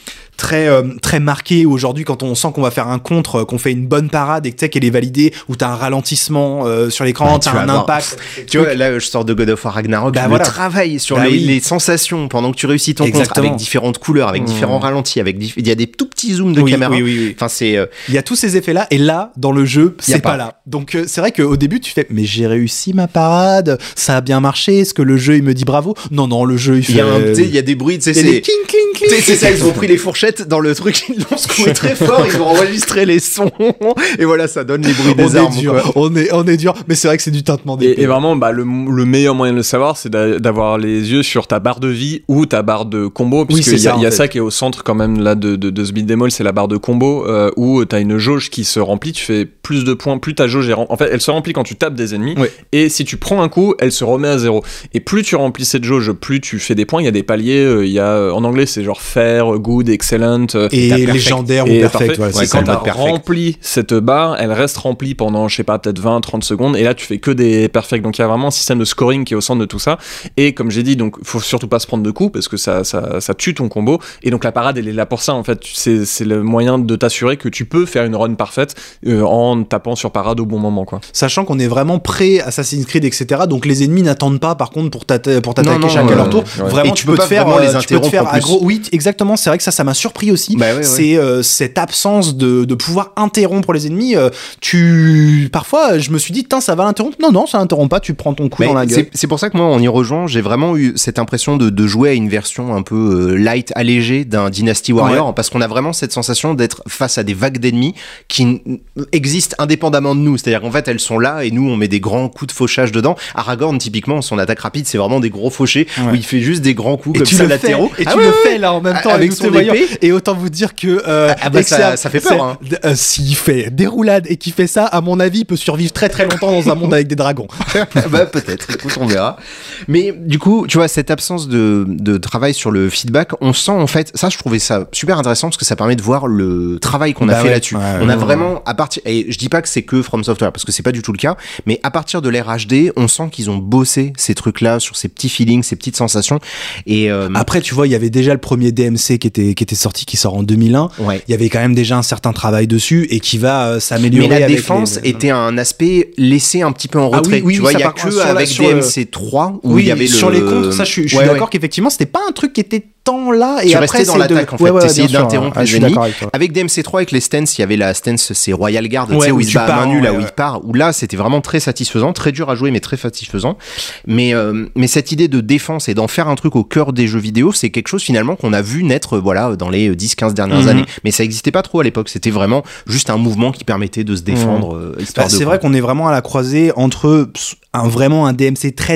très marqué aujourd'hui quand on sent qu'on va faire un contre, qu'on fait une bonne parade et que tu sais qu'elle est validée, où t'as un ralentissement sur l'écran, t'as un impact. Tu vois, là je sors de God of War Ragnarok, le travail sur les sensations pendant que tu réussis ton contre avec différentes couleurs, avec différents ralentis, il y a des tout petits zooms de caméra. Oui. Enfin, il y a tous ces effets là et là dans le jeu c'est pas là. Donc c'est vrai qu'au début tu fais mais j'ai réussi ma parade, ça a bien marché, est-ce que le jeu il me dit bravo? Non, le jeu il fait... Il y a des bruits, tu sais, c'est des cling. C'est ça, ils ont pris les fourchettes dans le truc, ils l'ont secoué très fort, ils ont enregistré les sons et voilà, ça donne les bruits des armes. On est dur, mais c'est vrai que c'est du tintement d'épée. Et vraiment, le meilleur moyen de le savoir, c'est d'avoir les yeux sur ta barre de vie ou ta barre de combo, puisqu'il y a ça qui est au centre quand même là de ce beat'em all, c'est la barre de combo où t'as une jauge qui se remplit, tu fais plus de points, plus ta jauge est en fait, elle se remplit quand tu tapes des ennemis, et si tu prends un coup, elle se remet à 0. Et plus tu remplis cette jauge, plus tu fais des points. Il y a des paliers, il y a en anglais c'est genre fair, good, excellent et légendaire ou perfect. Et quand t'as rempli cette barre, elle reste remplie pendant, je sais pas, peut-être 20-30 secondes, et là tu fais que des perfects. Donc il y a vraiment un système de scoring qui est au centre de tout ça. Et comme j'ai dit, donc faut surtout pas se prendre de coups parce que ça tue ton combo. Et donc la parade elle est là pour ça en fait. C'est le moyen de t'assurer que tu peux faire une run parfaite en tapant sur parade au bon moment, quoi. Sachant qu'on est vraiment prêt Assassin's Creed, etc. Donc les ennemis n'attendent pas par contre pour t'attaquer chacun à leur tour. Vraiment, tu peux te faire aggro. Oui, exactement. C'est vrai que ça m'a surpris aussi. C'est cette absence de pouvoir interrompre les ennemis. Parfois, je me suis dit, ça va l'interrompre. Non, ça l'interrompt pas. Tu prends ton coup dans la gueule. C'est pour ça que moi, en y rejoint, j'ai vraiment eu cette impression de jouer à une version un peu light, allégée d'un Dynasty Warrior, parce qu'on a vraiment cette sensation d'être face à des vagues d'ennemis qui existent indépendamment de nous. C'est-à-dire qu'en fait, elles sont là et nous, on met des grands coups de fauchage dedans. Aragorn, typiquement, son attaque rapide, c'est vraiment des gros fauchés où il fait juste des grands coups comme ça latéraux. Et tu le fais là en même temps avec son épée. Et autant vous dire que ça fait peur. S'il fait des roulades et qu'il fait ça, à mon avis, il peut survivre très très longtemps dans un monde avec des dragons. Peut-être. Écoute, on verra. Mais du coup, tu vois, cette absence de travail sur le feedback, on sent en fait, ça, je trouvais ça super intéressant parce que ça permet de voir le travail qu'on a fait là-dessus. On a vraiment, à partir, et je dis pas que c'est que From Software parce que c'est pas du tout le cas, mais à partir de l'ère HD, on sent qu'ils ont bossé ces trucs-là sur ces petits feelings, ces petites sensations. Et après, tu vois, il y avait déjà le premier DMC qui était sorti, qui sort en 2001. Ouais. Il y avait quand même déjà un certain travail dessus et qui va s'améliorer. Mais la défense était un aspect laissé un petit peu en retrait. Oui, tu vois, il y a que avec DMC3 où il y avait sur les comptes, ça je suis d'accord qu'effectivement c'était pas un truc qui était tant là et tu après restais dans l'attaque en fait, t'essayais d'interrompre les ennemis. Avec DMC3 avec les stances, il y avait la stance, c'est Royal Guard, tu sais, où il se bat à main nue, là où il part, où là c'était vraiment très satisfaisant, très dur à jouer mais très satisfaisant. Mais cette idée de défense et d'en faire un truc au cœur des jeux vidéo, c'est quelque chose finalement qu'on a vu naître dans les 10-15 dernières années. Mais ça existait pas trop à l'époque, c'était vraiment juste un mouvement qui permettait de se défendre. C'est vrai qu'on est vraiment à la croisée entre vraiment un DMC très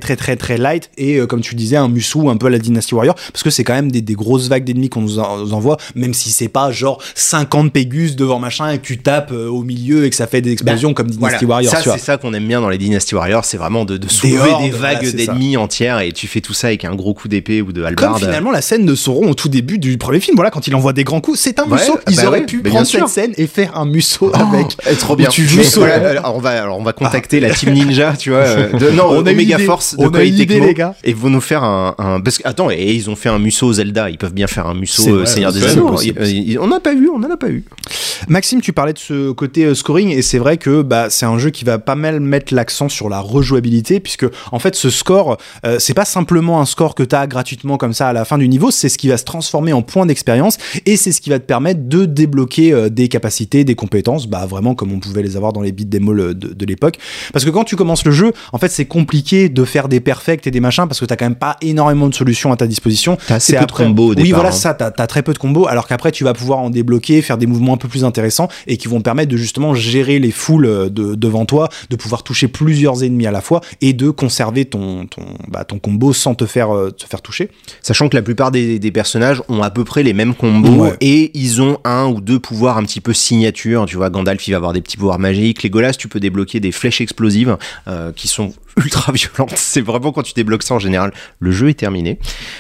light et comme tu disais un Musou un peu à la Dynasty Warrior, parce que c'est quand même des grosses vagues d'ennemis qu'on nous envoie, même si c'est pas genre 50 Pégus devant machin et que tu tapes au milieu et que ça fait des explosions comme Dynasty Warrior. Ça c'est ça qu'on aime bien dans les Dynasty Warrior, c'est vraiment de soulever des vagues d'ennemis entières, et tu fais tout ça avec un gros coup d'épée ou de hallebarde. Comme finalement la scène de Sauron au tout début du premier film, voilà, quand il envoie des grands coups, c'est un Musou. Ils auraient pu prendre cette scène et faire un Musou avec. Trop bien. Tu joues on va contacter la Team Ninja, tu vois. On a Omega Force de Koei Tecmo, les gars. Et vont nous faire un parce que attends, et ils ont fait un Musou Zelda, ils peuvent bien faire un Musou Seigneur des Anneaux. On n'en a pas eu. Maxime, tu parlais de ce côté scoring, et c'est vrai que c'est un jeu qui va pas mal mettre l'accent sur la rejouabilité, puisque en fait ce score, c'est pas simplement un score que t'as gratuitement comme ça à la fin du niveau, c'est ce qui va se transformer en points d'expérience, et c'est ce qui va te permettre de débloquer des capacités, des compétences, vraiment comme on pouvait les avoir dans les beat démo de l'époque. Parce que quand tu commences le jeu, en fait c'est compliqué de faire des perfects et des machins, parce que t'as quand même pas énormément de solutions à ta disposition. T'as assez peu de combos au départ. Oui, voilà, ça, t'as très peu de combos, alors qu'après tu vas pouvoir en débloquer, faire des mouvements un peu plus intéressants et qui vont te permettre de justement gérer les foules devant toi, de pouvoir toucher plusieurs ennemis à la fois et de conserver ton combo sans te faire toucher. Sachant que la plupart des personnages ont à peu près les mêmes combos, et ils ont un ou deux pouvoirs un petit peu signature. Tu vois, Gandalf il va avoir des petits pouvoirs magiques, Legolas tu peux débloquer des flèches explosives qui sont ultra violentes. C'est vraiment quand tu débloques ça en général, le jeu est terminé.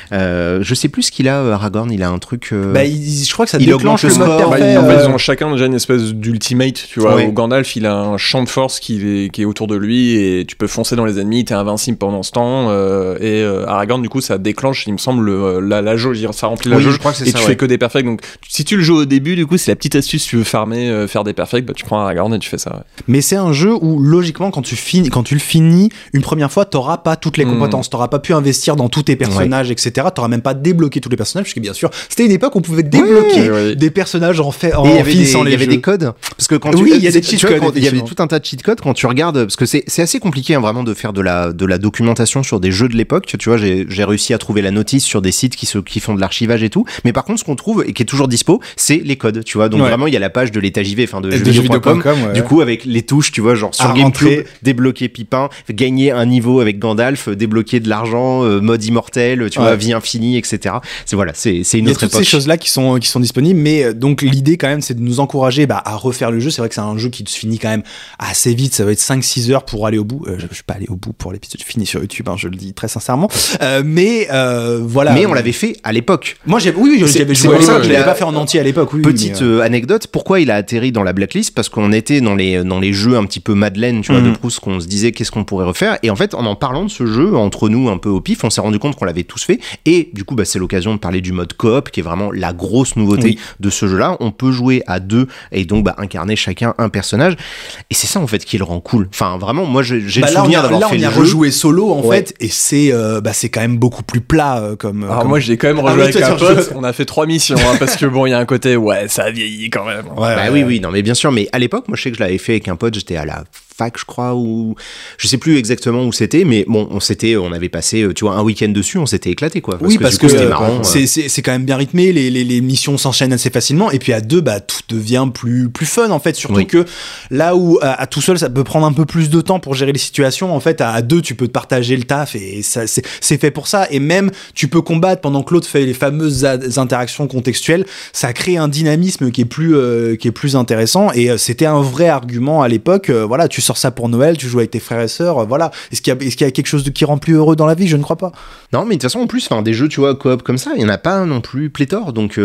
Je sais plus ce qu'il a, Aragorn, il a un truc. Je crois que ça déclenche le mode parfait. Ils ont chacun déjà une espèce d'ultimate, tu vois. Où Gandalf, il a un champ de force qui est autour de lui et tu peux foncer dans les ennemis, t'es invincible pendant ce temps. Et Aragorn, du coup, ça déclenche, il me semble, la jauge, ça remplit la jauge. Je crois que c'est et ça, tu fais que des perfects. Donc, si tu le joues au début, du coup, c'est la petite astuce. Si tu veux farmer, faire des perfects, tu prends Aragorn et tu fais ça. Ouais. Mais c'est un jeu où, logiquement, quand tu le finis une première fois, t'auras pas toutes les compétences, t'auras pas pu investir dans tous tes personnages, etc. T'auras même pas débloqué tous les personnages, puisque bien sûr, c'était une époque où on pouvait débloquer des personnages en finissant les jeux. Il y avait des codes, parce que quand il y a des cheat codes. Il y avait tout un tas de cheat codes quand tu regardes, parce que c'est assez compliqué vraiment de faire de la documentation sur des jeux de l'époque. Tu vois, j'ai réussi à trouver la notice sur des sites qui font de l'archivage et tout. Mais par contre, ce qu'on trouve et qui est toujours dispo, c'est les codes. Tu vois, donc vraiment, il y a la page de l'état JV, de jeuxvideo.com. Du coup, avec les touches, tu vois, genre sur GameCube, débloquer Pipin, gagner un niveau avec Gandalf, débloquer de l'argent, mode immortel, tu vois, vie infinie, etc. C'est une autre époque. Il y a toutes ces choses-là qui sont disponibles, mais donc l'idée quand même, c'est de nous encourager à refaire le jeu. C'est vrai que c'est un jeu qui se finit quand même assez vite, ça va être 5-6 heures pour aller au bout. Je suis pas allé au bout pour l'épisode fini sur YouTube, je le dis très sincèrement. Mais voilà. Mais on l'avait fait à l'époque. Moi, j'avais joué à l'époque, je l'avais pas fait en entier à l'époque. Petite anecdote, pourquoi il a atterri dans la blacklist? Parce qu'on était dans les jeux un petit peu Madeleine, tu vois, de Proust, qu'on se disait qu'est-ce qu'on pourrait refaire. Et en fait, en parlant de ce jeu, entre nous, un peu au pif, on s'est rendu compte qu'on l'avait tous fait. Et du coup, c'est l'occasion de parler du mode coop, qui est vraiment la grosse nouveauté de ce jeu-là. On peut jouer à deux et donc incarner chacun un personnage. Et c'est ça, en fait, qui le rend cool. Enfin, vraiment, moi, j'ai le souvenir d'avoir fait le jeu. Là, on y a rejoué solo, en fait, et c'est quand même beaucoup plus plat. Alors, moi, j'ai quand même rejoué avec un pote. On a fait 3 missions, parce que il y a un côté, ça a vieilli quand même. Oui, non, mais bien sûr. Mais à l'époque, moi, je sais que je l'avais fait avec un pote, j'étais à la fac, je crois, ou je sais plus exactement où c'était, mais bon, on avait passé, tu vois, un week-end dessus, on s'était éclaté, quoi. Parce que c'était marrant. C'est quand même bien rythmé, les missions s'enchaînent assez facilement, et puis à deux, tout devient plus fun, en fait, surtout que là où à tout seul, ça peut prendre un peu plus de temps pour gérer les situations, en fait, à deux, tu peux te partager le taf, et ça, c'est fait pour ça, et même, tu peux combattre pendant que l'autre fait les fameuses interactions contextuelles, ça crée un dynamisme qui est plus intéressant, et c'était un vrai argument à l'époque, tu sors ça pour Noël, tu joues avec tes frères et sœurs, voilà. Est-ce qu'il y a quelque chose qui rend plus heureux dans la vie? Je ne crois pas. Non, mais de toute façon, en plus, des jeux, tu vois, coop comme ça, il y en a pas non plus pléthore, donc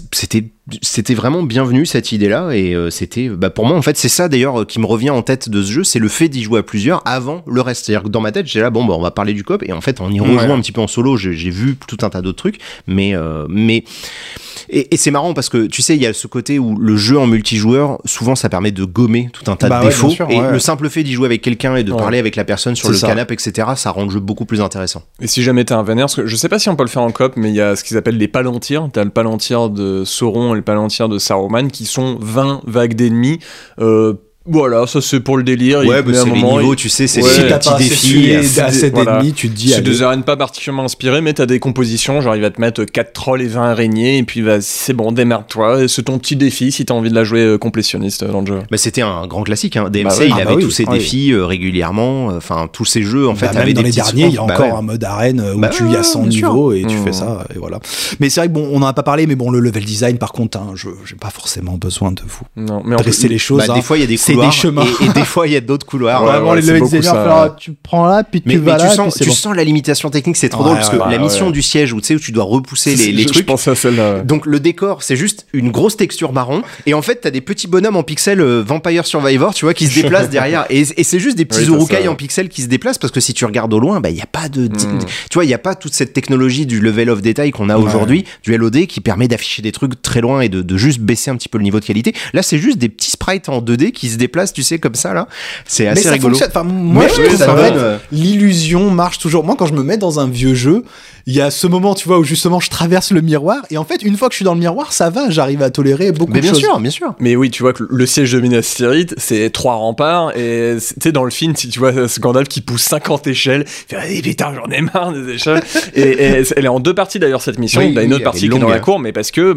c'était vraiment bienvenu cette idée-là, et c'était, pour moi, en fait, c'est ça d'ailleurs qui me revient en tête de ce jeu, c'est le fait d'y jouer à plusieurs avant le reste. C'est-à-dire que dans ma tête, j'étais là, on va parler du coop, et en fait, en y rejoint un petit peu en solo, j'ai vu tout un tas d'autres trucs, mais Et c'est marrant parce que tu sais, il y a ce côté où le jeu en multijoueur, souvent ça permet de gommer tout un tas de défauts. Sûr, et le simple fait d'y jouer avec quelqu'un et de parler avec la personne sur le canapé, etc., ça rend le jeu beaucoup plus intéressant. Et si jamais t'es un vénère, parce que je sais pas si on peut le faire en coop, mais il y a ce qu'ils appellent les palantirs. T'as le palantir de Sauron et le palantir de Saruman qui sont 20 vagues d'ennemis. Voilà, ça c'est pour le délire. Ouais, bah, c'est les niveaux, tu sais, c'est des petits défis. Assez d'ennemis, tu te dis. C'est des arènes pas particulièrement inspirées, mais t'as des compositions, genre il va te mettre 4 trolls et 20 araignées, et puis c'est bon, démerde-toi, et c'est ton petit défi si t'as envie de la jouer complétionniste dans le jeu. Bah, c'était un grand classique, hein. DMC, il avait tous ces défis régulièrement, enfin, tous ces jeux, en fait, même dans les derniers, il y a encore un mode arène où tu y as 100 niveaux, et tu fais ça, et voilà. Mais c'est vrai que bon, on en a pas parlé, mais bon, le level design, par contre, j'ai pas forcément besoin de vous. Non, mais dresser les choses. Des fois, il y a des couloirs. Des chemins. Et des fois, il y a d'autres couloirs. Vraiment, les level designers, tu prends là, puis tu vas là. Tu sens la limitation technique, c'est trop drôle, parce que la mission du siège, où tu dois repousser les trucs. Je pense à celle-là. Donc, le décor, c'est juste une grosse texture marron. Et en fait, t'as des petits bonhommes en pixels Vampire Survivor, tu vois, qui se déplacent derrière. Et c'est juste des petits urukai en pixels qui se déplacent, parce que si tu regardes au loin, il n'y a pas de. Tu vois, il n'y a pas toute cette technologie du level of detail qu'on a aujourd'hui, du LOD, qui permet d'afficher des trucs très loin et de juste baisser un petit peu le niveau de qualité. Là, c'est juste des petits sprites en 2D qui se déplacent, tu sais, comme ça, là. C'est assez rigolo. Enfin, moi, je trouve que l'illusion marche toujours. Moi, quand je me mets dans un vieux jeu, il y a ce moment, tu vois, où justement je traverse le miroir, et en fait, une fois que je suis dans le miroir, ça va, j'arrive à tolérer beaucoup de choses. Bien sûr. Mais oui, tu vois que le siège de Minas Tirith, c'est 3 remparts, et tu sais, dans le film, si tu vois Gandalf qui pousse 50 échelles, il fait, putain, j'en ai marre des échelles. et elle est en 2 parties d'ailleurs, cette mission. Il y a une autre partie qui est dans la cour, mais parce que,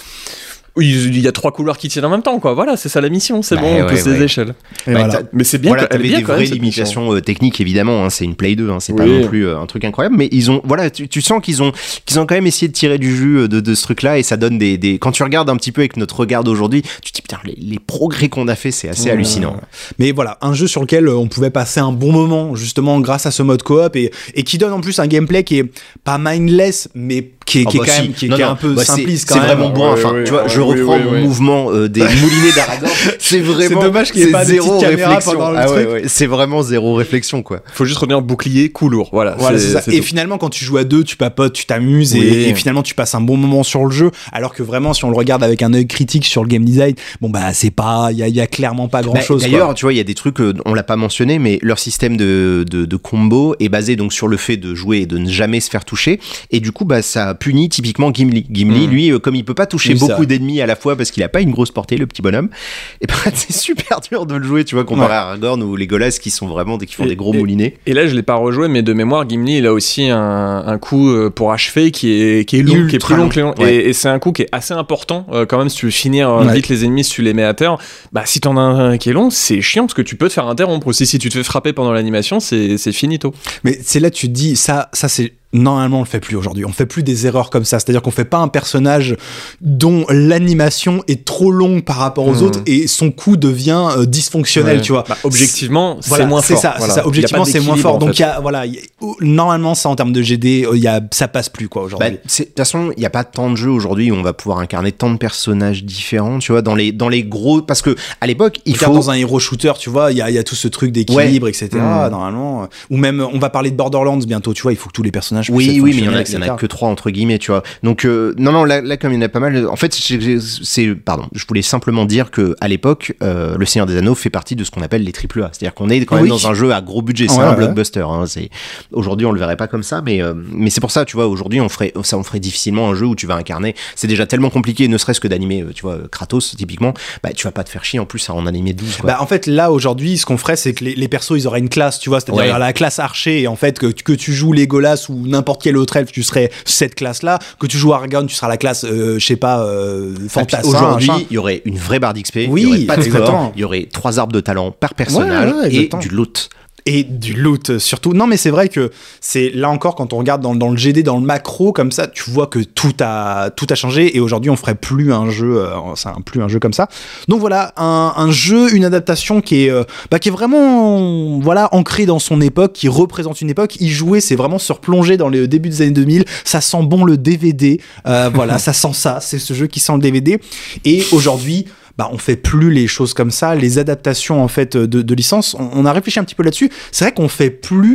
il y a 3 couloirs qui tiennent en même temps, quoi. Voilà, c'est ça la mission, c'est bon, on pousse des échelles. Voilà. Mais c'est bien, t'avais des vraies limitations techniques, évidemment, hein, c'est une Play 2, hein, c'est pas non plus un truc incroyable, mais ils ont, tu sens qu'ils ont quand même essayé de tirer du jus de ce truc-là, et ça donne des quand tu regardes un petit peu avec notre regard d'aujourd'hui, tu te dis, putain, les progrès qu'on a fait, c'est assez hallucinant. Mais voilà, un jeu sur lequel on pouvait passer un bon moment, justement, grâce à ce mode coop, et qui donne en plus un gameplay qui est pas mindless, mais qui est un peu simpliste quand même. C'est vraiment bon, enfin, tu vois, je reprends mon mouvement des moulinets d'Aragorn. C'est vraiment. C'est dommage qu'il n'y ait pas de petite caméra pendant le truc. C'est vraiment zéro réflexion, quoi. Faut juste retenir bouclier, coup lourd. Voilà, c'est ça. Et finalement, quand tu joues à 2, tu papotes, tu t'amuses, et finalement, tu passes un bon moment sur le jeu. Alors que vraiment, si on le regarde avec un œil critique sur le game design, c'est pas, il y a clairement pas grand chose. D'ailleurs, tu vois, il y a des trucs, on l'a pas mentionné, mais leur système de combo est basé donc sur le fait de jouer et de ne jamais se faire toucher. Et du coup, ça punit typiquement Gimli. Gimli, lui, comme il peut pas toucher beaucoup d'ennemis à la fois parce qu'il a pas une grosse portée, le petit bonhomme, et c'est super dur de le jouer, tu vois, comparé à Aragorn ou Legolas qui sont vraiment qui font des gros moulinets. Et là, je l'ai pas rejoué, mais de mémoire, Gimli, il a aussi un coup pour achever qui est long, qui est plus long que les longs. Et c'est un coup qui est assez important quand même si tu veux finir vite les ennemis, si tu les mets à terre. Si t'en as un qui est long, c'est chiant parce que tu peux te faire interrompre aussi. Si tu te fais frapper pendant l'animation, c'est finito. Mais c'est là tu te dis, ça c'est normalement, on le fait plus aujourd'hui. On fait plus des erreurs comme ça. C'est-à-dire qu'on fait pas un personnage dont l'animation est trop longue par rapport aux autres et son coup devient dysfonctionnel, tu vois. Objectivement, c'est moins fort. C'est ça. Objectivement, c'est moins fort. Donc, normalement, ça, en termes de GD, ça passe plus, quoi, aujourd'hui. De toute façon, il y a pas tant de jeux aujourd'hui où on va pouvoir incarner tant de personnages différents, tu vois, dans les gros, parce que, à l'époque, dans un hero shooter, tu vois, il y a tout ce truc d'équilibre, etc., normalement. Ou même, on va parler de Borderlands bientôt, tu vois, il faut que tous les personnages. Oui, mais il y en a que 3 entre guillemets, tu vois. Donc non, là comme il y en a pas mal. En fait, je voulais simplement dire que à l'époque, Le Seigneur des Anneaux fait partie de ce qu'on appelle les AAA. C'est-à-dire qu'on est quand même dans un jeu à gros budget. C'est un blockbuster. Hein. Aujourd'hui, on le verrait pas comme ça, mais c'est pour ça, tu vois. Aujourd'hui, on ferait difficilement un jeu où tu vas incarner. C'est déjà tellement compliqué, ne serait-ce que d'animer, tu vois, Kratos typiquement. Tu vas pas te faire chier en plus à en animer 12. Quoi. En fait, là aujourd'hui, ce qu'on ferait, c'est que les persos, ils auraient une classe, tu vois. C'est-à-dire la classe archer, et en fait que tu joues Legolas ou n'importe quel autre elfe, tu serais cette classe-là. Que tu joues Aragorn, tu seras la classe, fantassin. Aujourd'hui, il y aurait une vraie barre d'XP, il y aurait pas de score, il y aurait 3 arbres de talent par personnage et du loot. Et du loot surtout. Non, mais c'est vrai que c'est là encore, quand on regarde dans le GD, dans le macro comme ça, tu vois que tout a changé, et aujourd'hui on ferait plus un jeu comme ça. Donc voilà, un jeu, une adaptation qui est vraiment ancré dans son époque, qui représente une époque. Y jouer, c'est vraiment se replonger dans le début des années 2000. Ça sent bon le DVD. Ça sent ça. C'est ce jeu qui sent le DVD. Et aujourd'hui, on fait plus les choses comme ça, les adaptations en fait de licences. On a réfléchi un petit peu là-dessus. C'est vrai qu'on fait plus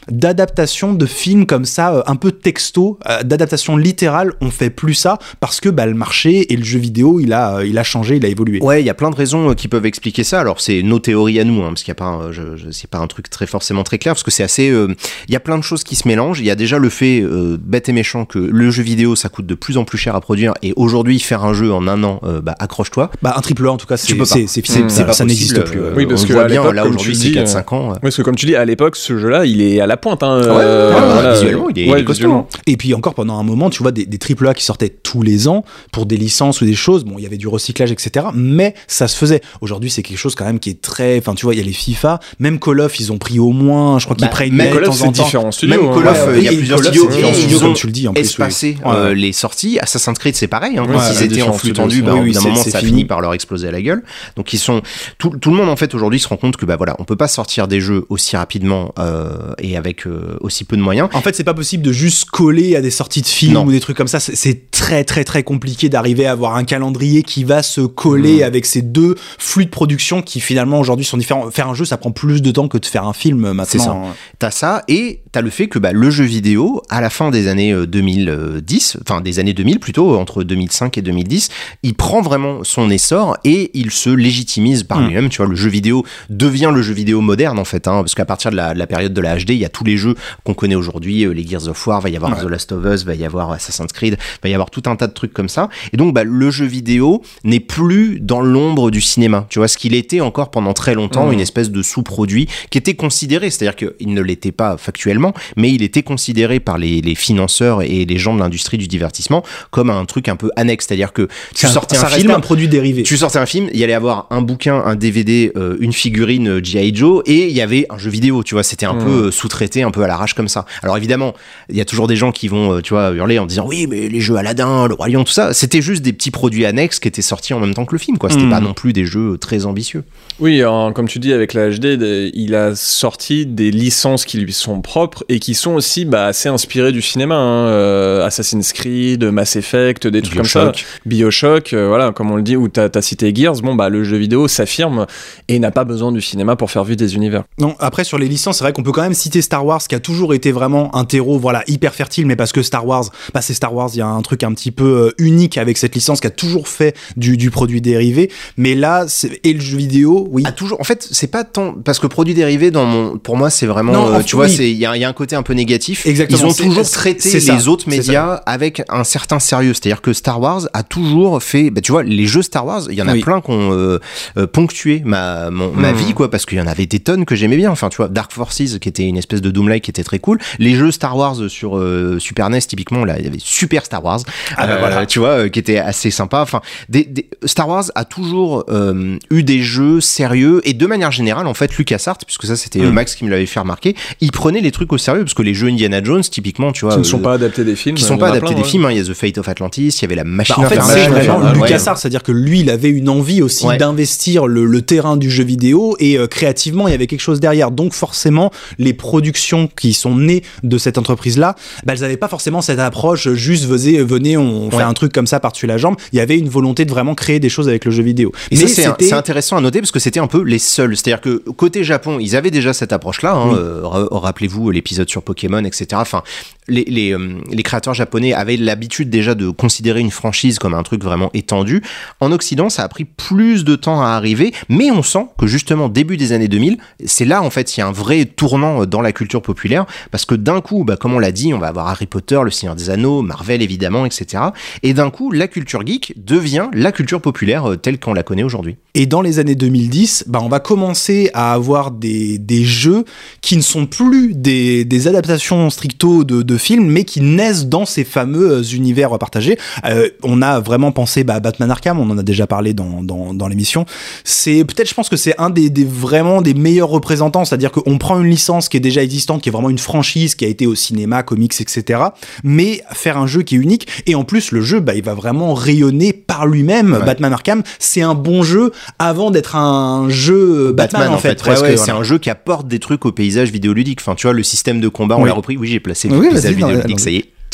d'adaptation de films comme ça, un peu texto, d'adaptation littérale, on fait plus ça parce que le marché et le jeu vidéo, il a changé, il a évolué. Ouais, il y a plein de raisons qui peuvent expliquer ça. Alors c'est nos théories à nous, parce qu'il y a pas, c'est pas un truc forcément très clair, parce que c'est assez. Il y a plein de choses qui se mélangent. Il y a déjà le fait bête et méchant que le jeu vidéo ça coûte de plus en plus cher à produire, et aujourd'hui faire un jeu en un an, accroche-toi. Un triple A en tout cas, c'est ça n'existe plus. Oui, parce on que voit bien là comme aujourd'hui tu c'est dis, 4-5 ans. Oui, parce que comme tu dis, à l'époque ce jeu-là il est à la pointe. Visuellement il est costaud. Et puis encore pendant un moment, tu vois des triple A qui sortaient tous les ans pour des licences ou des choses. Bon, il y avait du recyclage, etc. Mais ça se faisait. Aujourd'hui, c'est quelque chose quand même qui est très. Enfin, tu vois, il y a les FIFA, même Call of, ils ont pris au moins. Je crois qu'ils prennent même Call of, c'est différents studios. Même Call of, il y a plusieurs studios comme tu le dis. En plus, espacé les sorties. Assassin's Creed, c'est pareil. S'ils étaient en flux tendu, d'un moment, ça finit par leur exploser à la gueule. Donc ils sont tout le monde en fait aujourd'hui se rend compte que on peut pas sortir des jeux aussi rapidement et avec aussi peu de moyens. En fait, c'est pas possible de juste coller à des sorties de films ou des trucs comme ça. C'est très très très compliqué d'arriver à avoir un calendrier qui va se coller avec ces deux flux de production qui finalement aujourd'hui sont différents. Faire un jeu, ça prend plus de temps que de faire un film maintenant. C'est ça. T'as ça et t'as le fait que le jeu vidéo à la fin des années 2010, enfin des années 2000 plutôt, entre 2005 et 2010, il prend vraiment son essor et il se légitimise par lui-même. Tu vois, le jeu vidéo devient le jeu vidéo moderne en fait, parce qu'à partir de la période de la HD, il y a tous les jeux qu'on connaît aujourd'hui, les Gears of War, va y avoir The Last of Us, va y avoir Assassin's Creed, va y avoir tout un tas de trucs comme ça. Et donc le jeu vidéo n'est plus dans l'ombre du cinéma. Tu vois, ce qu'il était encore pendant très longtemps, une espèce de sous-produit qui était considéré, c'est-à-dire qu'il ne l'était pas factuellement, mais il était considéré par les financeurs et les gens de l'industrie du divertissement comme un truc un peu annexe, c'est-à-dire que tu sortais un film, un produit dérivé. Tu sortais un film, il y allait avoir un bouquin, un DVD, une figurine G.I. Joe, et il y avait un jeu vidéo, tu vois, c'était un peu sous-traité, un peu à l'arrache comme ça. Alors évidemment, il y a toujours des gens qui vont, hurler en disant oui, mais les jeux Aladdin, le Roi Lion, tout ça, c'était juste des petits produits annexes qui étaient sortis en même temps que le film, quoi. C'était pas non plus des jeux très ambitieux. Oui, comme tu dis, avec la HD, il a sorti des licences qui lui sont propres et qui sont aussi assez inspirées du cinéma. Assassin's Creed, Mass Effect, des trucs comme ça. BioShock, voilà, comme on le dit, où t'as cité Gears, le jeu vidéo s'affirme et n'a pas besoin du cinéma pour faire vivre des univers. Non, après sur les licences, c'est vrai qu'on peut quand même citer Star Wars qui a toujours été vraiment un terreau hyper fertile, mais parce que Star Wars, c'est Star Wars, il y a un truc un petit peu unique avec cette licence qui a toujours fait du produit dérivé, mais là et le jeu vidéo, oui. A toujours, en fait, c'est pas tant parce que produit dérivé pour moi c'est vraiment vois, il y a un côté un peu négatif. Exactement, ils ont toujours traité les autres médias avec un certain sérieux, c'est-à-dire que Star Wars a toujours fait, tu vois, les jeux Star Wars, il y en a plein qui ont ponctué ma vie, quoi, parce qu'il y en avait des tonnes que j'aimais bien. Enfin, tu vois, Dark Forces qui était une espèce de Doom-like qui était très cool. Les jeux Star Wars sur Super NES, typiquement, là, il y avait Super Star Wars, tu vois, qui était assez sympa. Enfin, Star Wars a toujours eu des jeux sérieux et de manière générale, en fait, LucasArts, puisque ça c'était Max qui me l'avait fait remarquer, il prenait les trucs au sérieux parce que les jeux Indiana Jones, typiquement, tu vois, qui ne sont pas adaptés des films, qui sont pas adaptés des films. Il y a The Fate of Atlantis, il y avait la machine. En fait, c'est vraiment LucasArts, c'est-à-dire que lui, il avait une envie aussi d'investir le terrain du jeu vidéo et créativement, il y avait quelque chose derrière. Donc forcément, les productions qui sont nées de cette entreprise-là, elles n'avaient pas forcément cette approche juste venez, on fait un truc comme ça par-dessus la jambe. Il y avait une volonté de vraiment créer des choses avec le jeu vidéo. Et mais ça, c'est intéressant à noter parce que c'était un peu les seuls. C'est-à-dire que côté Japon, ils avaient déjà cette approche-là. Rappelez-vous l'épisode sur Pokémon, etc. Enfin, les créateurs japonais avaient l'habitude déjà de considérer une franchise comme un truc vraiment étendu. En Occident, ça a pris plus de temps à arriver, mais on sent que justement début des années 2000, c'est là en fait il y a un vrai tournant dans la culture populaire parce que d'un coup, comme on l'a dit, on va avoir Harry Potter, Le Seigneur des Anneaux, Marvel évidemment, etc. Et d'un coup, la culture geek devient la culture populaire telle qu'on la connaît aujourd'hui. Et dans les années 2010, on va commencer à avoir des jeux qui ne sont plus des adaptations stricto de films, mais qui naissent dans ces fameux univers partagés. On a vraiment pensé Batman Arkham, on en a déjà parlé dans l'émission. C'est peut-être, je pense que c'est un vraiment des meilleurs représentants, c'est-à-dire qu'on prend une licence qui est déjà existante, qui est vraiment une franchise qui a été au cinéma, comics, etc. Mais faire un jeu qui est unique, et en plus le jeu, il va vraiment rayonner par lui-même. Ouais. Batman Arkham, c'est un bon jeu avant d'être un jeu Batman en fait. C'est un jeu qui apporte des trucs au paysage vidéoludique. Enfin, tu vois, le système de combat, on l'a repris. Oui, j'ai placé le paysage vidéoludique, ça y est.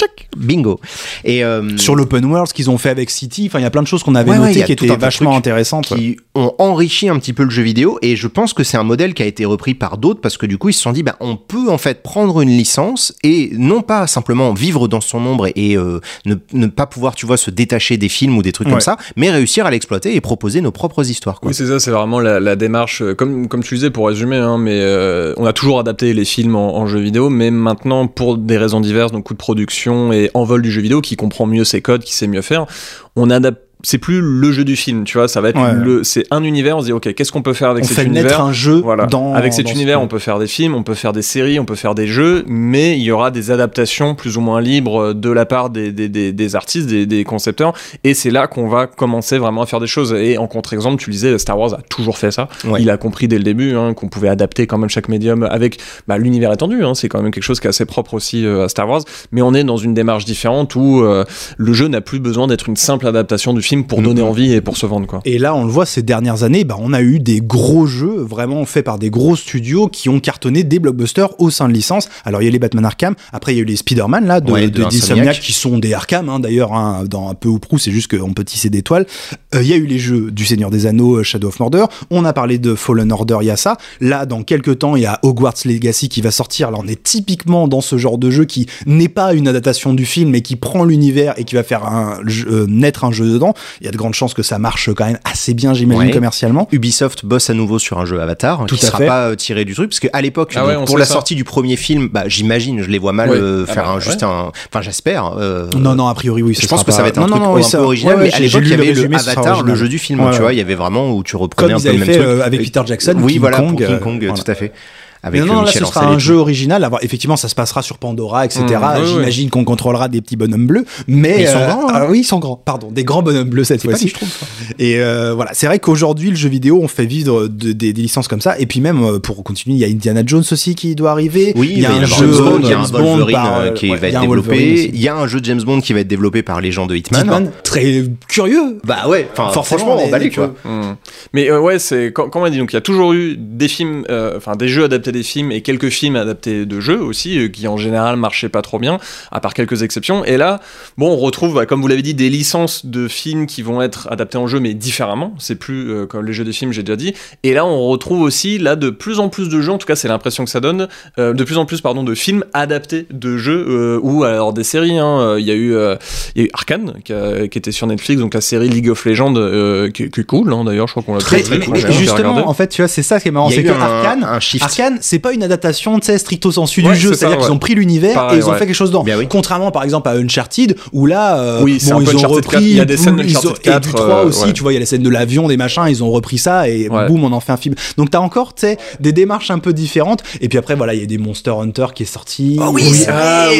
bingo. Et sur l'open world, ce qu'ils ont fait avec City, enfin il y a plein de choses qu'on avait notées qui étaient vachement intéressantes, qui ont enrichi un petit peu le jeu vidéo. Et je pense que c'est un modèle qui a été repris par d'autres parce que du coup ils se sont dit on peut en fait prendre une licence et non pas simplement vivre dans son ombre et ne pas pouvoir, tu vois, se détacher des films ou des trucs comme ça, mais réussir à l'exploiter et proposer nos propres histoires, quoi. Oui, c'est ça, c'est vraiment la démarche, comme tu disais, pour résumer, mais on a toujours adapté les films en jeux vidéo, mais maintenant, pour des raisons diverses, donc coût de production et envol du jeu vidéo, qui comprend mieux ses codes, qui sait mieux faire, on adapte. C'est plus le jeu du film, tu vois, ça va être c'est un univers, on se dit ok, qu'est-ce qu'on peut faire avec cet univers, naître un jeu avec cet univers, on peut faire des films, on peut faire des séries, on peut faire des jeux, mais il y aura des adaptations plus ou moins libres de la part des artistes, des concepteurs, et c'est là qu'on va commencer vraiment à faire des choses. Et en contre-exemple, tu disais, Star Wars a toujours fait ça, il a compris dès le début qu'on pouvait adapter quand même chaque médium avec l'univers étendu, c'est quand même quelque chose qui est assez propre aussi à Star Wars, mais on est dans une démarche différente où le jeu n'a plus besoin d'être une simple adaptation du film pour donner envie et pour se vendre, quoi. Et là, on le voit ces dernières années, on a eu des gros jeux vraiment faits par des gros studios qui ont cartonné des blockbusters au sein de licences. Alors il y a les Batman Arkham, après il y a eu les Spider-Man là de Insomniac qui sont des Arkham d'ailleurs, dans un peu ou prou, c'est juste qu'on peut tisser des toiles. Il y a eu les jeux du Seigneur des Anneaux, Shadow of Mordor. On a parlé de Fallen Order, il y a ça. Là, dans quelques temps, il y a Hogwarts Legacy qui va sortir. Là, on est typiquement dans ce genre de jeu qui n'est pas une adaptation du film, mais qui prend l'univers et qui va faire naître un jeu dedans. Il y a de grandes chances que ça marche quand même assez bien, j'imagine, commercialement. Ubisoft bosse à nouveau sur un jeu Avatar qui sera pas tiré du truc, parce qu'à l'époque, pour la sortie du premier film, j'imagine, je les vois mal faire enfin, j'espère. Non, a priori, oui. Je pense que ça va être un truc un peu original, mais à l'époque, il y avait le Avatar, le jeu du film, tu vois, il y avait vraiment où tu reprenais un peu le même truc. Avec Peter Jackson, King Kong, tout à fait. Mais non, là, ce sera un jeu original. Alors, effectivement, ça se passera sur Pandora, etc. J'imagine qu'on contrôlera des petits bonhommes bleus. Mais ils sont grands. Oui, ils sont grands. Pardon, des grands bonhommes bleus cette fois-ci. Je trouve ça. Et voilà, c'est vrai qu'aujourd'hui, le jeu vidéo, on fait vivre des licences comme ça. Et puis même, pour continuer, il y a Indiana Jones aussi qui doit arriver. Oui, il y a un jeu, il y a un Wolverine qui va être développé. Il y a un jeu James Bond qui va être développé par les gens de Hitman. Très curieux. Bah ouais, franchement, emballé, quoi. Mais c'est comme on a dit, donc il y a toujours eu des films, des jeux adaptés des films et quelques films adaptés de jeux aussi, qui en général marchaient pas trop bien, à part quelques exceptions. Et là, on retrouve, comme vous l'avez dit, des licences de films qui vont être adaptés en jeu, mais différemment. C'est plus comme les jeux des films, j'ai déjà dit. Et là, on retrouve aussi, là, de plus en plus de jeux, en tout cas, c'est l'impression que ça donne, de plus en plus, de films adaptés de jeux, ou alors des séries. Il y a eu Arcane, qui était sur Netflix, donc la série League of Legends, qui est cool, d'ailleurs, je crois qu'on l'a très justement, en fait, tu vois, c'est ça qui est marrant, c'est que Arcane, c'est pas une adaptation, tu sais, stricto sensu du jeu, c'est-à-dire qu'ils ont pris l'univers et ils ont fait quelque chose dedans. Contrairement par exemple à Uncharted où là ils ont repris, il y a des scènes d'Uncharted 4 et du 3 aussi, tu vois, il y a la scène de l'avion, des machins, ils ont repris ça et boum, on en fait un film. Donc t'as encore, tu sais, des démarches un peu différentes et puis après voilà, il y a des Monster Hunter qui est sorti. Oh oui, c'est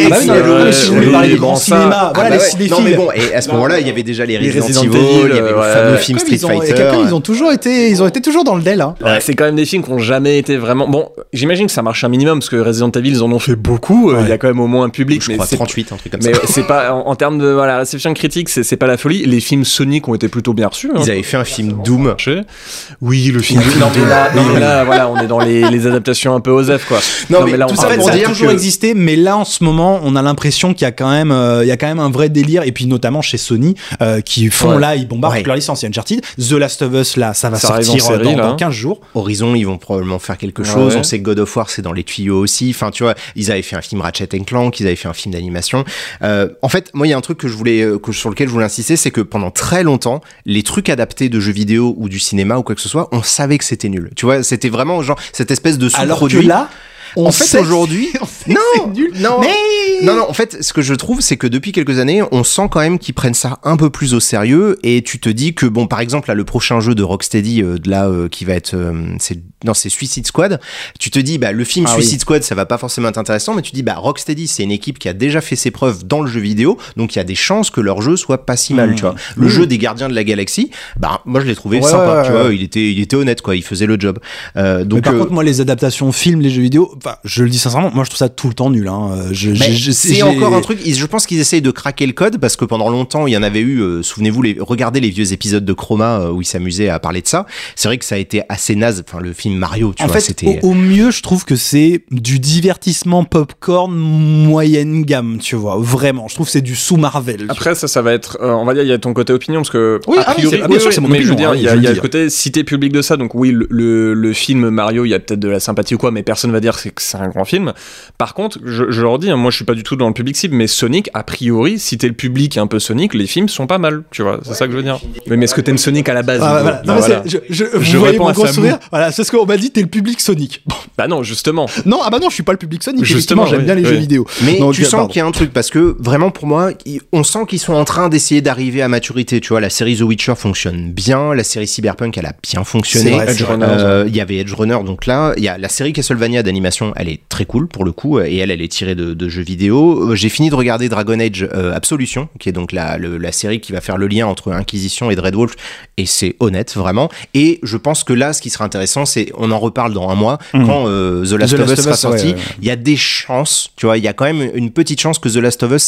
on parlait du grand cinéma, voilà les films. Non mais bon, et à ce moment-là, il y avait déjà les Resident Evil, il y avait le fameux film Street Fighter. Ils ont été toujours dans le DEL. C'est quand même des films qui ont jamais été vraiment bon. J'imagine que ça marche un minimum parce que Resident Evil ils en ont fait beaucoup, il y a quand même au moins un public, je crois 38, un truc comme ça. Mais c'est pas en termes de réception critique, c'est pas la folie. Les films Sonic ont été plutôt bien reçus. Ils avaient fait un film Doom. Oui, le film Doom. Mais là voilà, on est dans les adaptations un peu osef, quoi. Non mais là, tout ça pour dire toujours existé, mais là en ce moment, on a l'impression qu'il y a quand même un vrai délire, et puis notamment chez Sony qui font là, ils bombardent toute leur licence. Il y a Uncharted, The Last of Us là, ça va sortir dans 15 jours. Horizon, ils vont probablement faire quelque chose. On sait que God of War c'est dans les tuyaux aussi. Enfin, tu vois, ils avaient fait un film Ratchet & Clank, ils avaient fait un film d'animation. En fait, moi, il y a un truc sur lequel je voulais insister, c'est que pendant très longtemps, les trucs adaptés de jeux vidéo ou du cinéma ou quoi que ce soit, on savait que c'était nul. Tu vois, c'était vraiment genre cette espèce de sous-produit. Alors que là, en fait, aujourd'hui, non, en fait, ce que je trouve, c'est que depuis quelques années, on sent quand même qu'ils prennent ça un peu plus au sérieux, et tu te dis que, bon, par exemple, là, le prochain jeu de Rocksteady, qui va être, c'est Suicide Squad. Tu te dis, le film Suicide Squad, ça va pas forcément être intéressant, mais tu te dis, Rocksteady, c'est une équipe qui a déjà fait ses preuves dans le jeu vidéo, donc il y a des chances que leur jeu soit pas si mal, tu vois. Le jeu des Gardiens de la Galaxie, moi, je l'ai trouvé sympa, tu vois, il était honnête, quoi, il faisait le job. Donc, mais par contre, moi, les adaptations films, les jeux vidéo, je le dis sincèrement, moi je trouve ça tout le temps nul. C'est encore un truc. Je pense qu'ils essayent de craquer le code parce que pendant longtemps il y en avait eu. Souvenez-vous, regardez les vieux épisodes de Chroma où ils s'amusaient à parler de ça. C'est vrai que ça a été assez naze. Enfin, le film Mario, tu vois, c'était. Au mieux, je trouve que c'est du divertissement popcorn moyenne gamme, tu vois. Vraiment, je trouve que c'est du sous Marvel. Après, ça va être. On va dire, il y a ton côté opinion parce que. Oui, a priori, bien sûr, c'est mon opinion. Je veux dire, il y a le côté cité publique de ça. Donc oui, le film Mario, il y a peut-être de la sympathie ou quoi, mais personne va dire que c'est un grand film. Par contre, je leur dis, moi je suis pas du tout dans le public cible, mais Sonic, a priori, si t'es le public un peu Sonic, les films sont pas mal, tu vois, c'est ça que je veux dire. Mais est-ce que t'aimes Sonic à la base? Je réponds à ça. Voilà, c'est ce qu'on m'a dit, t'es le public Sonic. Bon. Bah non, justement. Non, je suis pas le public Sonic. Justement, j'aime bien les jeux vidéo. Mais tu sens qu'il y a un truc, parce que vraiment pour moi, on sent qu'ils sont en train d'essayer d'arriver à maturité, tu vois. La série The Witcher fonctionne bien, la série Cyberpunk, elle a bien fonctionné. Il y avait Edge Runner, donc là, il y a la série Castlevania d'animation, elle est très cool pour le coup, et elle est tirée de jeux vidéo. J'ai fini de regarder Dragon Age Absolution, qui est donc la série qui va faire le lien entre Inquisition et Dreadwolf, et c'est honnête vraiment. Et je pense que là, ce qui sera intéressant, c'est, on en reparle dans un mois, quand The Last of Us sera sorti. Il y a des chances, tu vois, il y a quand même une petite chance que The Last of Us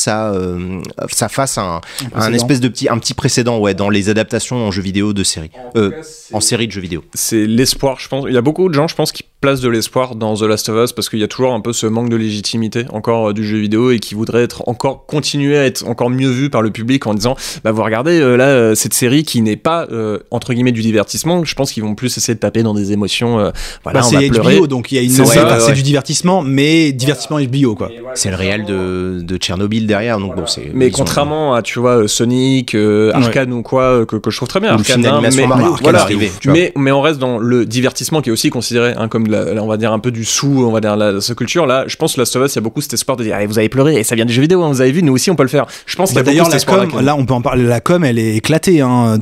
ça fasse un espèce de petit précédent, dans les adaptations en jeux vidéo de séries, en série de jeux vidéo. C'est l'espoir, je pense. Il y a beaucoup de gens, je pense, qui placent de l'espoir dans The Last of Us parce qu'il y a toujours un peu ce manque de légitimité encore du jeu vidéo et qui voudrait continuer à être encore mieux vu par le public en disant, vous regardez là cette série qui n'est pas entre guillemets du divertissement. Je pense qu'ils vont plus essayer de taper dans des émotions. On c'est va pleurer. HBO, donc il y a une c'est du divertissement, mais divertissement HBO quoi. C'est le réel de Tchernobyl derrière, donc bon c'est. Mais contrairement à Sonic, Arcane ou quoi que je trouve très bien. Arcane, mais Mario, mais on reste dans le divertissement qui est aussi considéré comme on va dire un peu du sous, on va dire la culture. Là, je pense que Last of Us, il y a beaucoup cet espoir de dire vous avez pleuré et ça vient des jeux vidéo, vous avez vu, nous aussi on peut le faire. Je pense qu'il y a d'ailleurs la com, là on peut en parler. La com, elle est éclatée.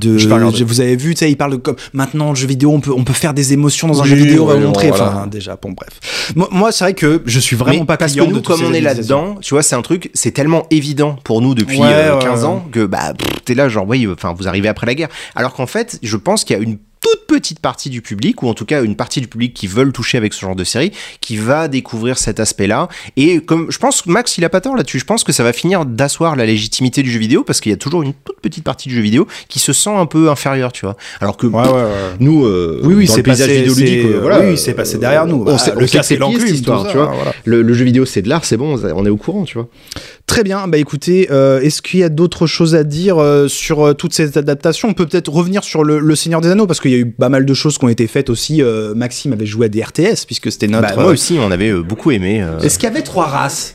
Vous avez vu, il parle de com. Maintenant, le jeu vidéo, on peut faire des émotions dans un jeu vidéo, on va vous montrer. Enfin, déjà, bon, bref. Moi, c'est vrai que je suis vraiment pas client de tout ça. Comme on est là-dedans, tu vois, c'est un truc, c'est tellement évident pour nous depuis 15 ans que t'es là, genre, vous arrivez après la guerre. Alors qu'en fait, je pense qu'il y a une toute petite partie du public, ou en tout cas une partie du public qui veulent toucher avec ce genre de série, qui va découvrir cet aspect-là. Et comme je pense que Max, il a pas tort là-dessus, je pense que ça va finir d'asseoir la légitimité du jeu vidéo, parce qu'il y a toujours une toute petite partie du jeu vidéo qui se sent un peu inférieure, tu vois. Alors que nous, dans le paysage vidéoludique, c'est passé derrière nous. Le cas, c'est l'enclume, cette histoire, tu vois. Le jeu vidéo, c'est de l'art, c'est bon, on est au courant, tu vois. Très bien, écoutez, est-ce qu'il y a d'autres choses à dire sur toutes ces adaptations? On peut peut-être revenir sur le Seigneur des Anneaux, parce qu'il y a eu pas mal de choses qui ont été faites aussi. Maxime avait joué à des RTS, puisque c'était notre... moi aussi, on avait beaucoup aimé. Est-ce qu'il y avait 3 races?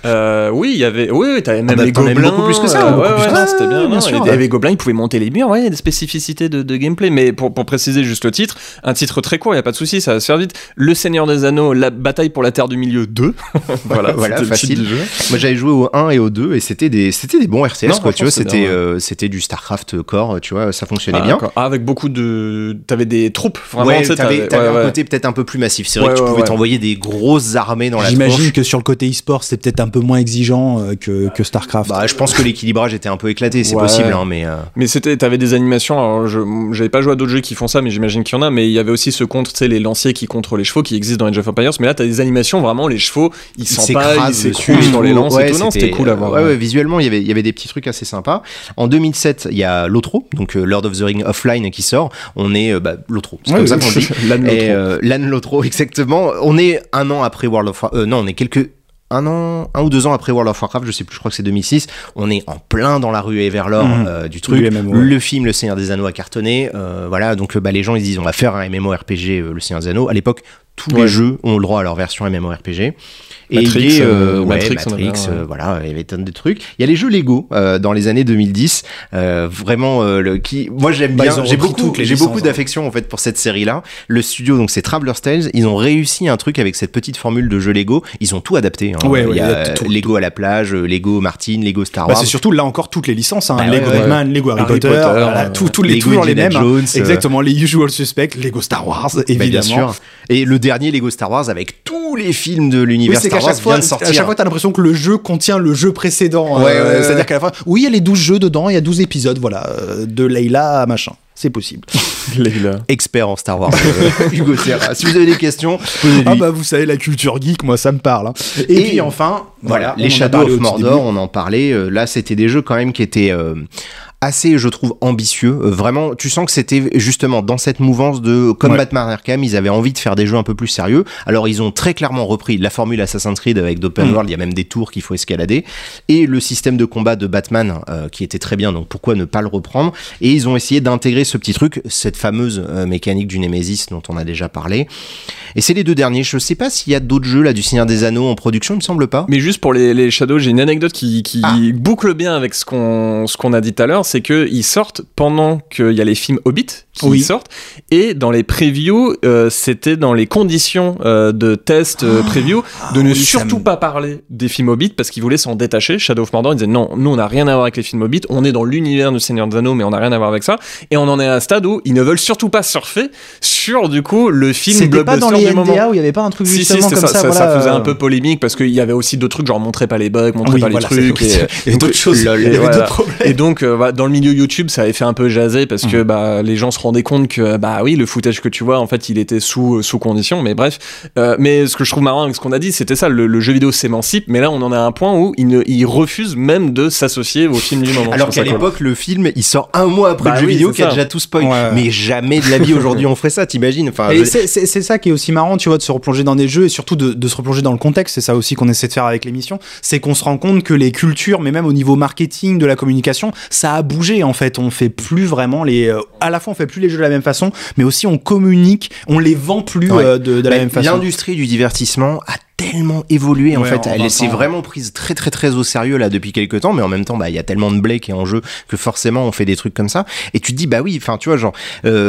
Oui, il y avait. Oui, t'avais même les gobelins. Beaucoup plus que ça. C'était bien. Bien sûr, il y avait les gobelins, ils pouvaient monter les murs. Il y a des spécificités de gameplay. Mais pour préciser juste le titre, un titre très court, il y a pas de souci, ça va se faire vite. Le Seigneur des Anneaux, la bataille pour la Terre du Milieu 2. voilà, facile. Moi, j'avais joué au 1 et au 2 et c'était des bons RTS, quoi. Tu vois, c'était du StarCraft Core. Tu vois, ça fonctionnait bien. Avec beaucoup de. T'avais des troupes. Vraiment. Ouais, t'avais un côté peut-être un peu plus massif. C'est vrai que tu pouvais t'envoyer des grosses armées dans la tronche. J'imagine que sur le côté e-sport, c'est peut-être un peu moins exigeant que StarCraft. Je pense que l'équilibrage était un peu éclaté, c'est possible, mais t'avais des animations. Alors j'avais pas joué à d'autres jeux qui font ça, mais j'imagine qu'il y en a. Mais il y avait aussi ce contre, tu sais, les lanciers qui contre les chevaux qui existent dans Age of Empires. Mais là, t'as des animations vraiment, les chevaux, ils s'empalent, ils s'écroulent dans les lances et tout. Non, c'était cool à voir. Ouais, visuellement, il y avait des petits trucs assez sympas. En 2007, il y a Lotro, donc Lord of the Ring Offline qui sort. On est Lotro, c'est comme ça qu'on dit. Lan Lotro, exactement. On est un an après World of Warcraft. Non, on est un ou 2 ans après World of Warcraft, je sais plus, je crois que c'est 2006. On est en plein dans la rue Everlore du truc. Le film Le Seigneur des Anneaux a cartonné. Donc les gens ils disent on va faire un MMORPG Le Seigneur des Anneaux. À l'époque, tous les jeux ont le droit à leur version MMORPG. Et Matrix, Matrix, voilà, il y avait tant de trucs. Il y a les jeux Lego dans les années 2010, vraiment moi j'aime bien. J'ai beaucoup d'affection en fait pour cette série-là. Le studio donc c'est Traveler's Tales. Ils ont réussi un truc avec cette petite formule de jeu Lego. Ils ont tout adapté. Il y a Lego à la plage, Lego Martin, Lego Star Wars. C'est surtout là encore toutes les licences. Lego Batman, Lego Harry Potter, tous les toujours les mêmes. Exactement, les usual suspects, Lego Star Wars évidemment. Bien sûr. Et le dernier Lego Star Wars avec tous les films de l'univers Star Wars vient de sortir. À chaque fois, t'as l'impression que le jeu contient le jeu précédent. C'est-à-dire qu'à la fin, il y a les 12 jeux dedans, il y a 12 épisodes, de Layla à machin. C'est possible. Expert en Star Wars, Hugo Serra. Si vous avez des questions, posez-lui. Ah bah vous savez, la culture geek, moi ça me parle. Hein. Et puis enfin, voilà, les Shadow of Mordor, on en parlait. Là, c'était des jeux quand même qui étaient assez, je trouve, ambitieux. Vraiment, tu sens que c'était justement dans cette mouvance de, comme Batman Arkham, ils avaient envie de faire des jeux un peu plus sérieux. Alors, ils ont très clairement repris la formule Assassin's Creed avec d'open world. Il y a même des tours qu'il faut escalader. Et le système de combat de Batman, qui était très bien. Donc, pourquoi ne pas le reprendre? Et ils ont essayé d'intégrer ce petit truc, cette fameuse mécanique du Nemesis dont on a déjà parlé. Et c'est les deux derniers. Je sais pas s'il y a d'autres jeux, là, du Seigneur des Anneaux en production, il me semble pas. Mais juste pour les Shadows, j'ai une anecdote qui boucle bien avec ce qu'on a dit tout à l'heure, c'est qu'ils sortent pendant qu'il y a les films Hobbit qui sortent, et dans les previews, c'était dans les conditions de test preview de ne surtout pas parler des films Hobbit parce qu'ils voulaient s'en détacher. Shadow of Mordor, ils disaient non, nous on n'a rien à voir avec les films Hobbit, on est dans l'univers du Seigneur des Anneaux, mais on n'a rien à voir avec ça, et on en est à un stade où ils ne veulent surtout pas surfer sur du coup le film blockbuster pas dans les du moment. NDA où il y avait pas un truc justement comme ça, ça faisait un peu polémique parce qu'il y avait aussi d'autres trucs, genre montrer pas les bugs, montrer pas les trucs, et d'autres choses, d'autres problèmes. Et donc dans le milieu YouTube, ça avait fait un peu jaser parce que les gens se rendaient compte que le footage que tu vois, en fait, il était sous condition, mais bref. Mais ce que je trouve marrant avec ce qu'on a dit, c'était ça, le jeu vidéo s'émancipe, mais là on en a un point où il refuse même de s'associer au film du moment. Alors qu'à l'époque, le film, il sort un mois après le jeu vidéo qui a déjà tout spoil. Mais jamais de la vie aujourd'hui on ferait ça, t'imagines? Enfin, c'est ça qui est aussi marrant, tu vois, de se replonger dans des jeux et surtout de se replonger dans le contexte. C'est ça aussi qu'on essaie de faire avec l'émission, c'est qu'on se rend compte que les cultures, mais même au niveau marketing, de la communication, ça a bougé en fait. On fait plus vraiment à la fois on fait plus les jeux de la même façon, mais aussi on communique, on les vend plus de la même façon. L'industrie du divertissement a tellement évolué en fait, elle s'est vraiment prise très très très au sérieux là depuis quelques temps, mais en même temps il y a tellement de blé qui est en jeu que forcément on fait des trucs comme ça, et tu te dis enfin tu vois, genre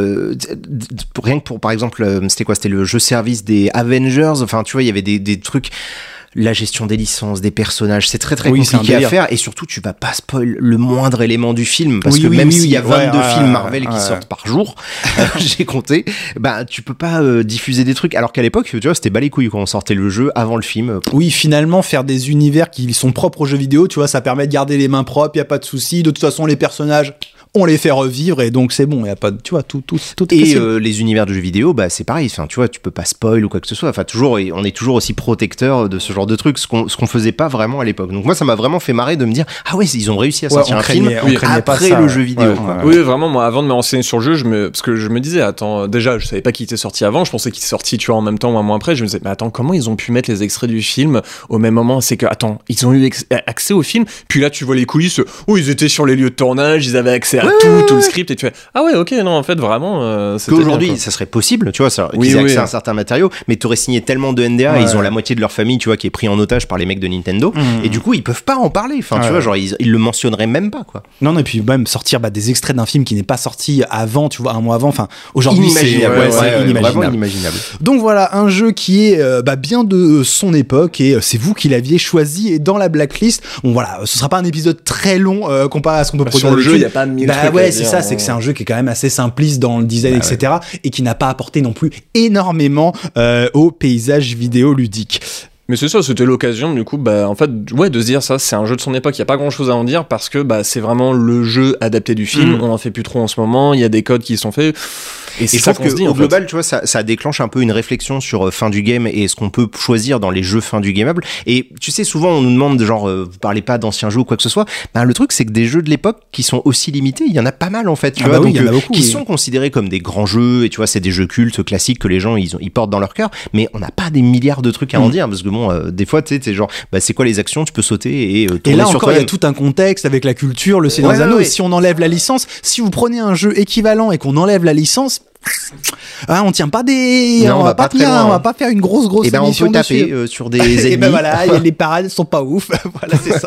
rien que pour par exemple c'était le jeu service des Avengers, enfin tu vois, il y avait des trucs, la gestion des licences, des personnages, c'est très très compliqué à faire, et surtout tu vas pas spoil le moindre élément du film parce que même s'il y a 22 films Marvel qui sortent par jour, j'ai compté, tu peux pas diffuser des trucs, alors qu'à l'époque tu vois c'était bas les couilles quand on sortait le jeu avant le film. Oui, finalement faire des univers qui sont propres aux jeux vidéo, tu vois, ça permet de garder les mains propres, y a pas de souci, de toute façon les personnages on les fait revivre et donc c'est bon, y a pas de, tu vois, tout et les univers de jeux vidéo, c'est pareil, enfin tu vois, tu peux pas spoil ou quoi que ce soit, enfin on est toujours aussi protecteur de ce genre de trucs, ce qu'on faisait pas vraiment à l'époque. Donc moi ça m'a vraiment fait marrer de me dire ils ont réussi à sortir un film après le jeu vidéo. Oui, vraiment, moi avant de me renseigner sur le jeu, parce que je me disais attends, déjà je savais pas qu'il était sorti avant, je pensais qu'il était sorti tu vois en même temps ou un mois après, je me disais mais attends, comment ils ont pu mettre les extraits du film au même moment? C'est que attends, ils ont eu accès au film, puis là tu vois les coulisses où ils étaient sur les lieux de tournage, ils avaient accès à tout le script, et tu fais ok, non en fait vraiment qu'aujourd'hui ça serait possible, tu vois, qu'ils aient accès à un certain matériau, mais t'aurais signé tellement de NDA, ils ont la moitié de leur famille, tu vois, qui est pris en otage par les mecs de Nintendo, et du coup ils peuvent pas en parler, enfin tu vois, genre ils le mentionneraient même pas quoi. Non, et puis même sortir des extraits d'un film qui n'est pas sorti avant, tu vois, un mois avant, enfin aujourd'hui c'est inimaginable. Donc voilà, un jeu qui est bien de son époque, et c'est vous qui l'aviez choisi, et dans la blacklist, ce sera pas un épisode très long comparé à ce qu'on peut produire sur le jeu, il y a pas de mille trucs. C'est ça, c'est que c'est un jeu qui est quand même assez simpliste dans le design, etc., et qui n'a pas apporté non plus énormément au paysage vidéoludique. Mais c'est ça, c'était l'occasion du coup en fait de se dire ça, c'est un jeu de son époque, il y a pas grand chose à en dire parce que c'est vraiment le jeu adapté du film, on en fait plus trop en ce moment, il y a des codes qui sont faits. Et c'est ça qu'on se dit, au global, tu vois, ça déclenche un peu une réflexion sur fin du game et ce qu'on peut choisir dans les jeux fin du gameable. Et tu sais, souvent on nous demande genre vous parlez pas d'anciens jeux ou quoi que ce soit. Le truc c'est que des jeux de l'époque qui sont aussi limités, il y en a pas mal en fait, tu vois, donc, qui sont considérés comme des grands jeux, et tu vois, c'est des jeux cultes classiques que les gens ils portent dans leur cœur, mais on n'a pas des milliards de trucs à en dire parce que des fois tu sais c'est genre c'est quoi les actions, tu peux sauter et tourner et là sur encore il y a tout un contexte avec la culture, le Seigneur des Anneaux, et si on enlève la licence, si vous prenez un jeu équivalent et qu'on enlève la licence, on tient pas des, non, on va pas faire une grosse et émission on peut taper sur des ennemis. Et voilà, les parades sont pas ouf. Voilà, c'est ça.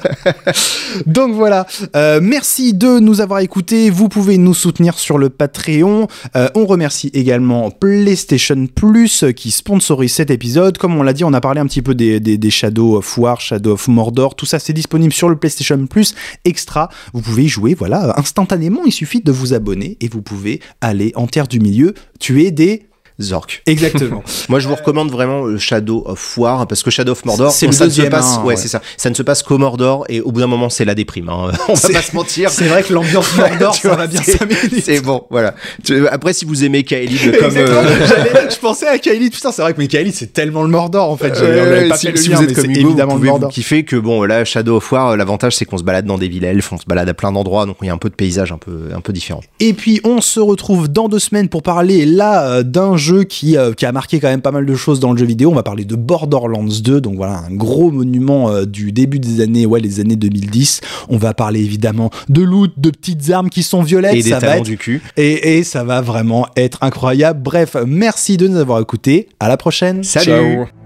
Donc voilà, merci de nous avoir écoutés. Vous pouvez nous soutenir sur le Patreon. On remercie également PlayStation Plus qui sponsorise cet épisode. Comme on l'a dit, on a parlé un petit peu des Shadow of War, Shadow of Mordor. Tout ça, c'est disponible sur le PlayStation Plus Extra. Vous pouvez y jouer, instantanément. Il suffit de vous abonner et vous pouvez aller en terre du milieu tuer des Zork. Exactement. Moi, je vous recommande vraiment Shadow of War, parce que Shadow of Mordor, c'est le ça deuxième, ne se passe, ouais. c'est ça. Ça ne se passe qu'au Mordor, et au bout d'un moment, c'est la déprime. On va pas se mentir. C'est vrai que l'ambiance Mordor, ça va bien 5 minutes. C'est bon, voilà. Après, si vous aimez Kaelid comme... Je pensais à Kaelid, putain, c'est vrai que mais Kaelid, c'est tellement le Mordor, en fait. J'avais pas fait le si lien, vous êtes mais comme c'est Hugo, évidemment vous le pouvez Mordor. vous kiffer que, bon, là, Shadow of War, l'avantage, c'est qu'on se balade dans des villes elfes, on se balade à plein d'endroits, donc il y a un peu de paysage un peu différent. Et puis on se retrouve dans 2 semaines pour parler là d'un jeu qui a marqué quand même pas mal de choses dans le jeu vidéo. On va parler de Borderlands 2, donc voilà un gros monument du début des années, les années 2010. On va parler évidemment de loot, de petites armes qui sont violettes, et des talons du cul. Et ça va vraiment être incroyable. Bref, merci de nous avoir écoutés. À la prochaine. Salut. Ciao.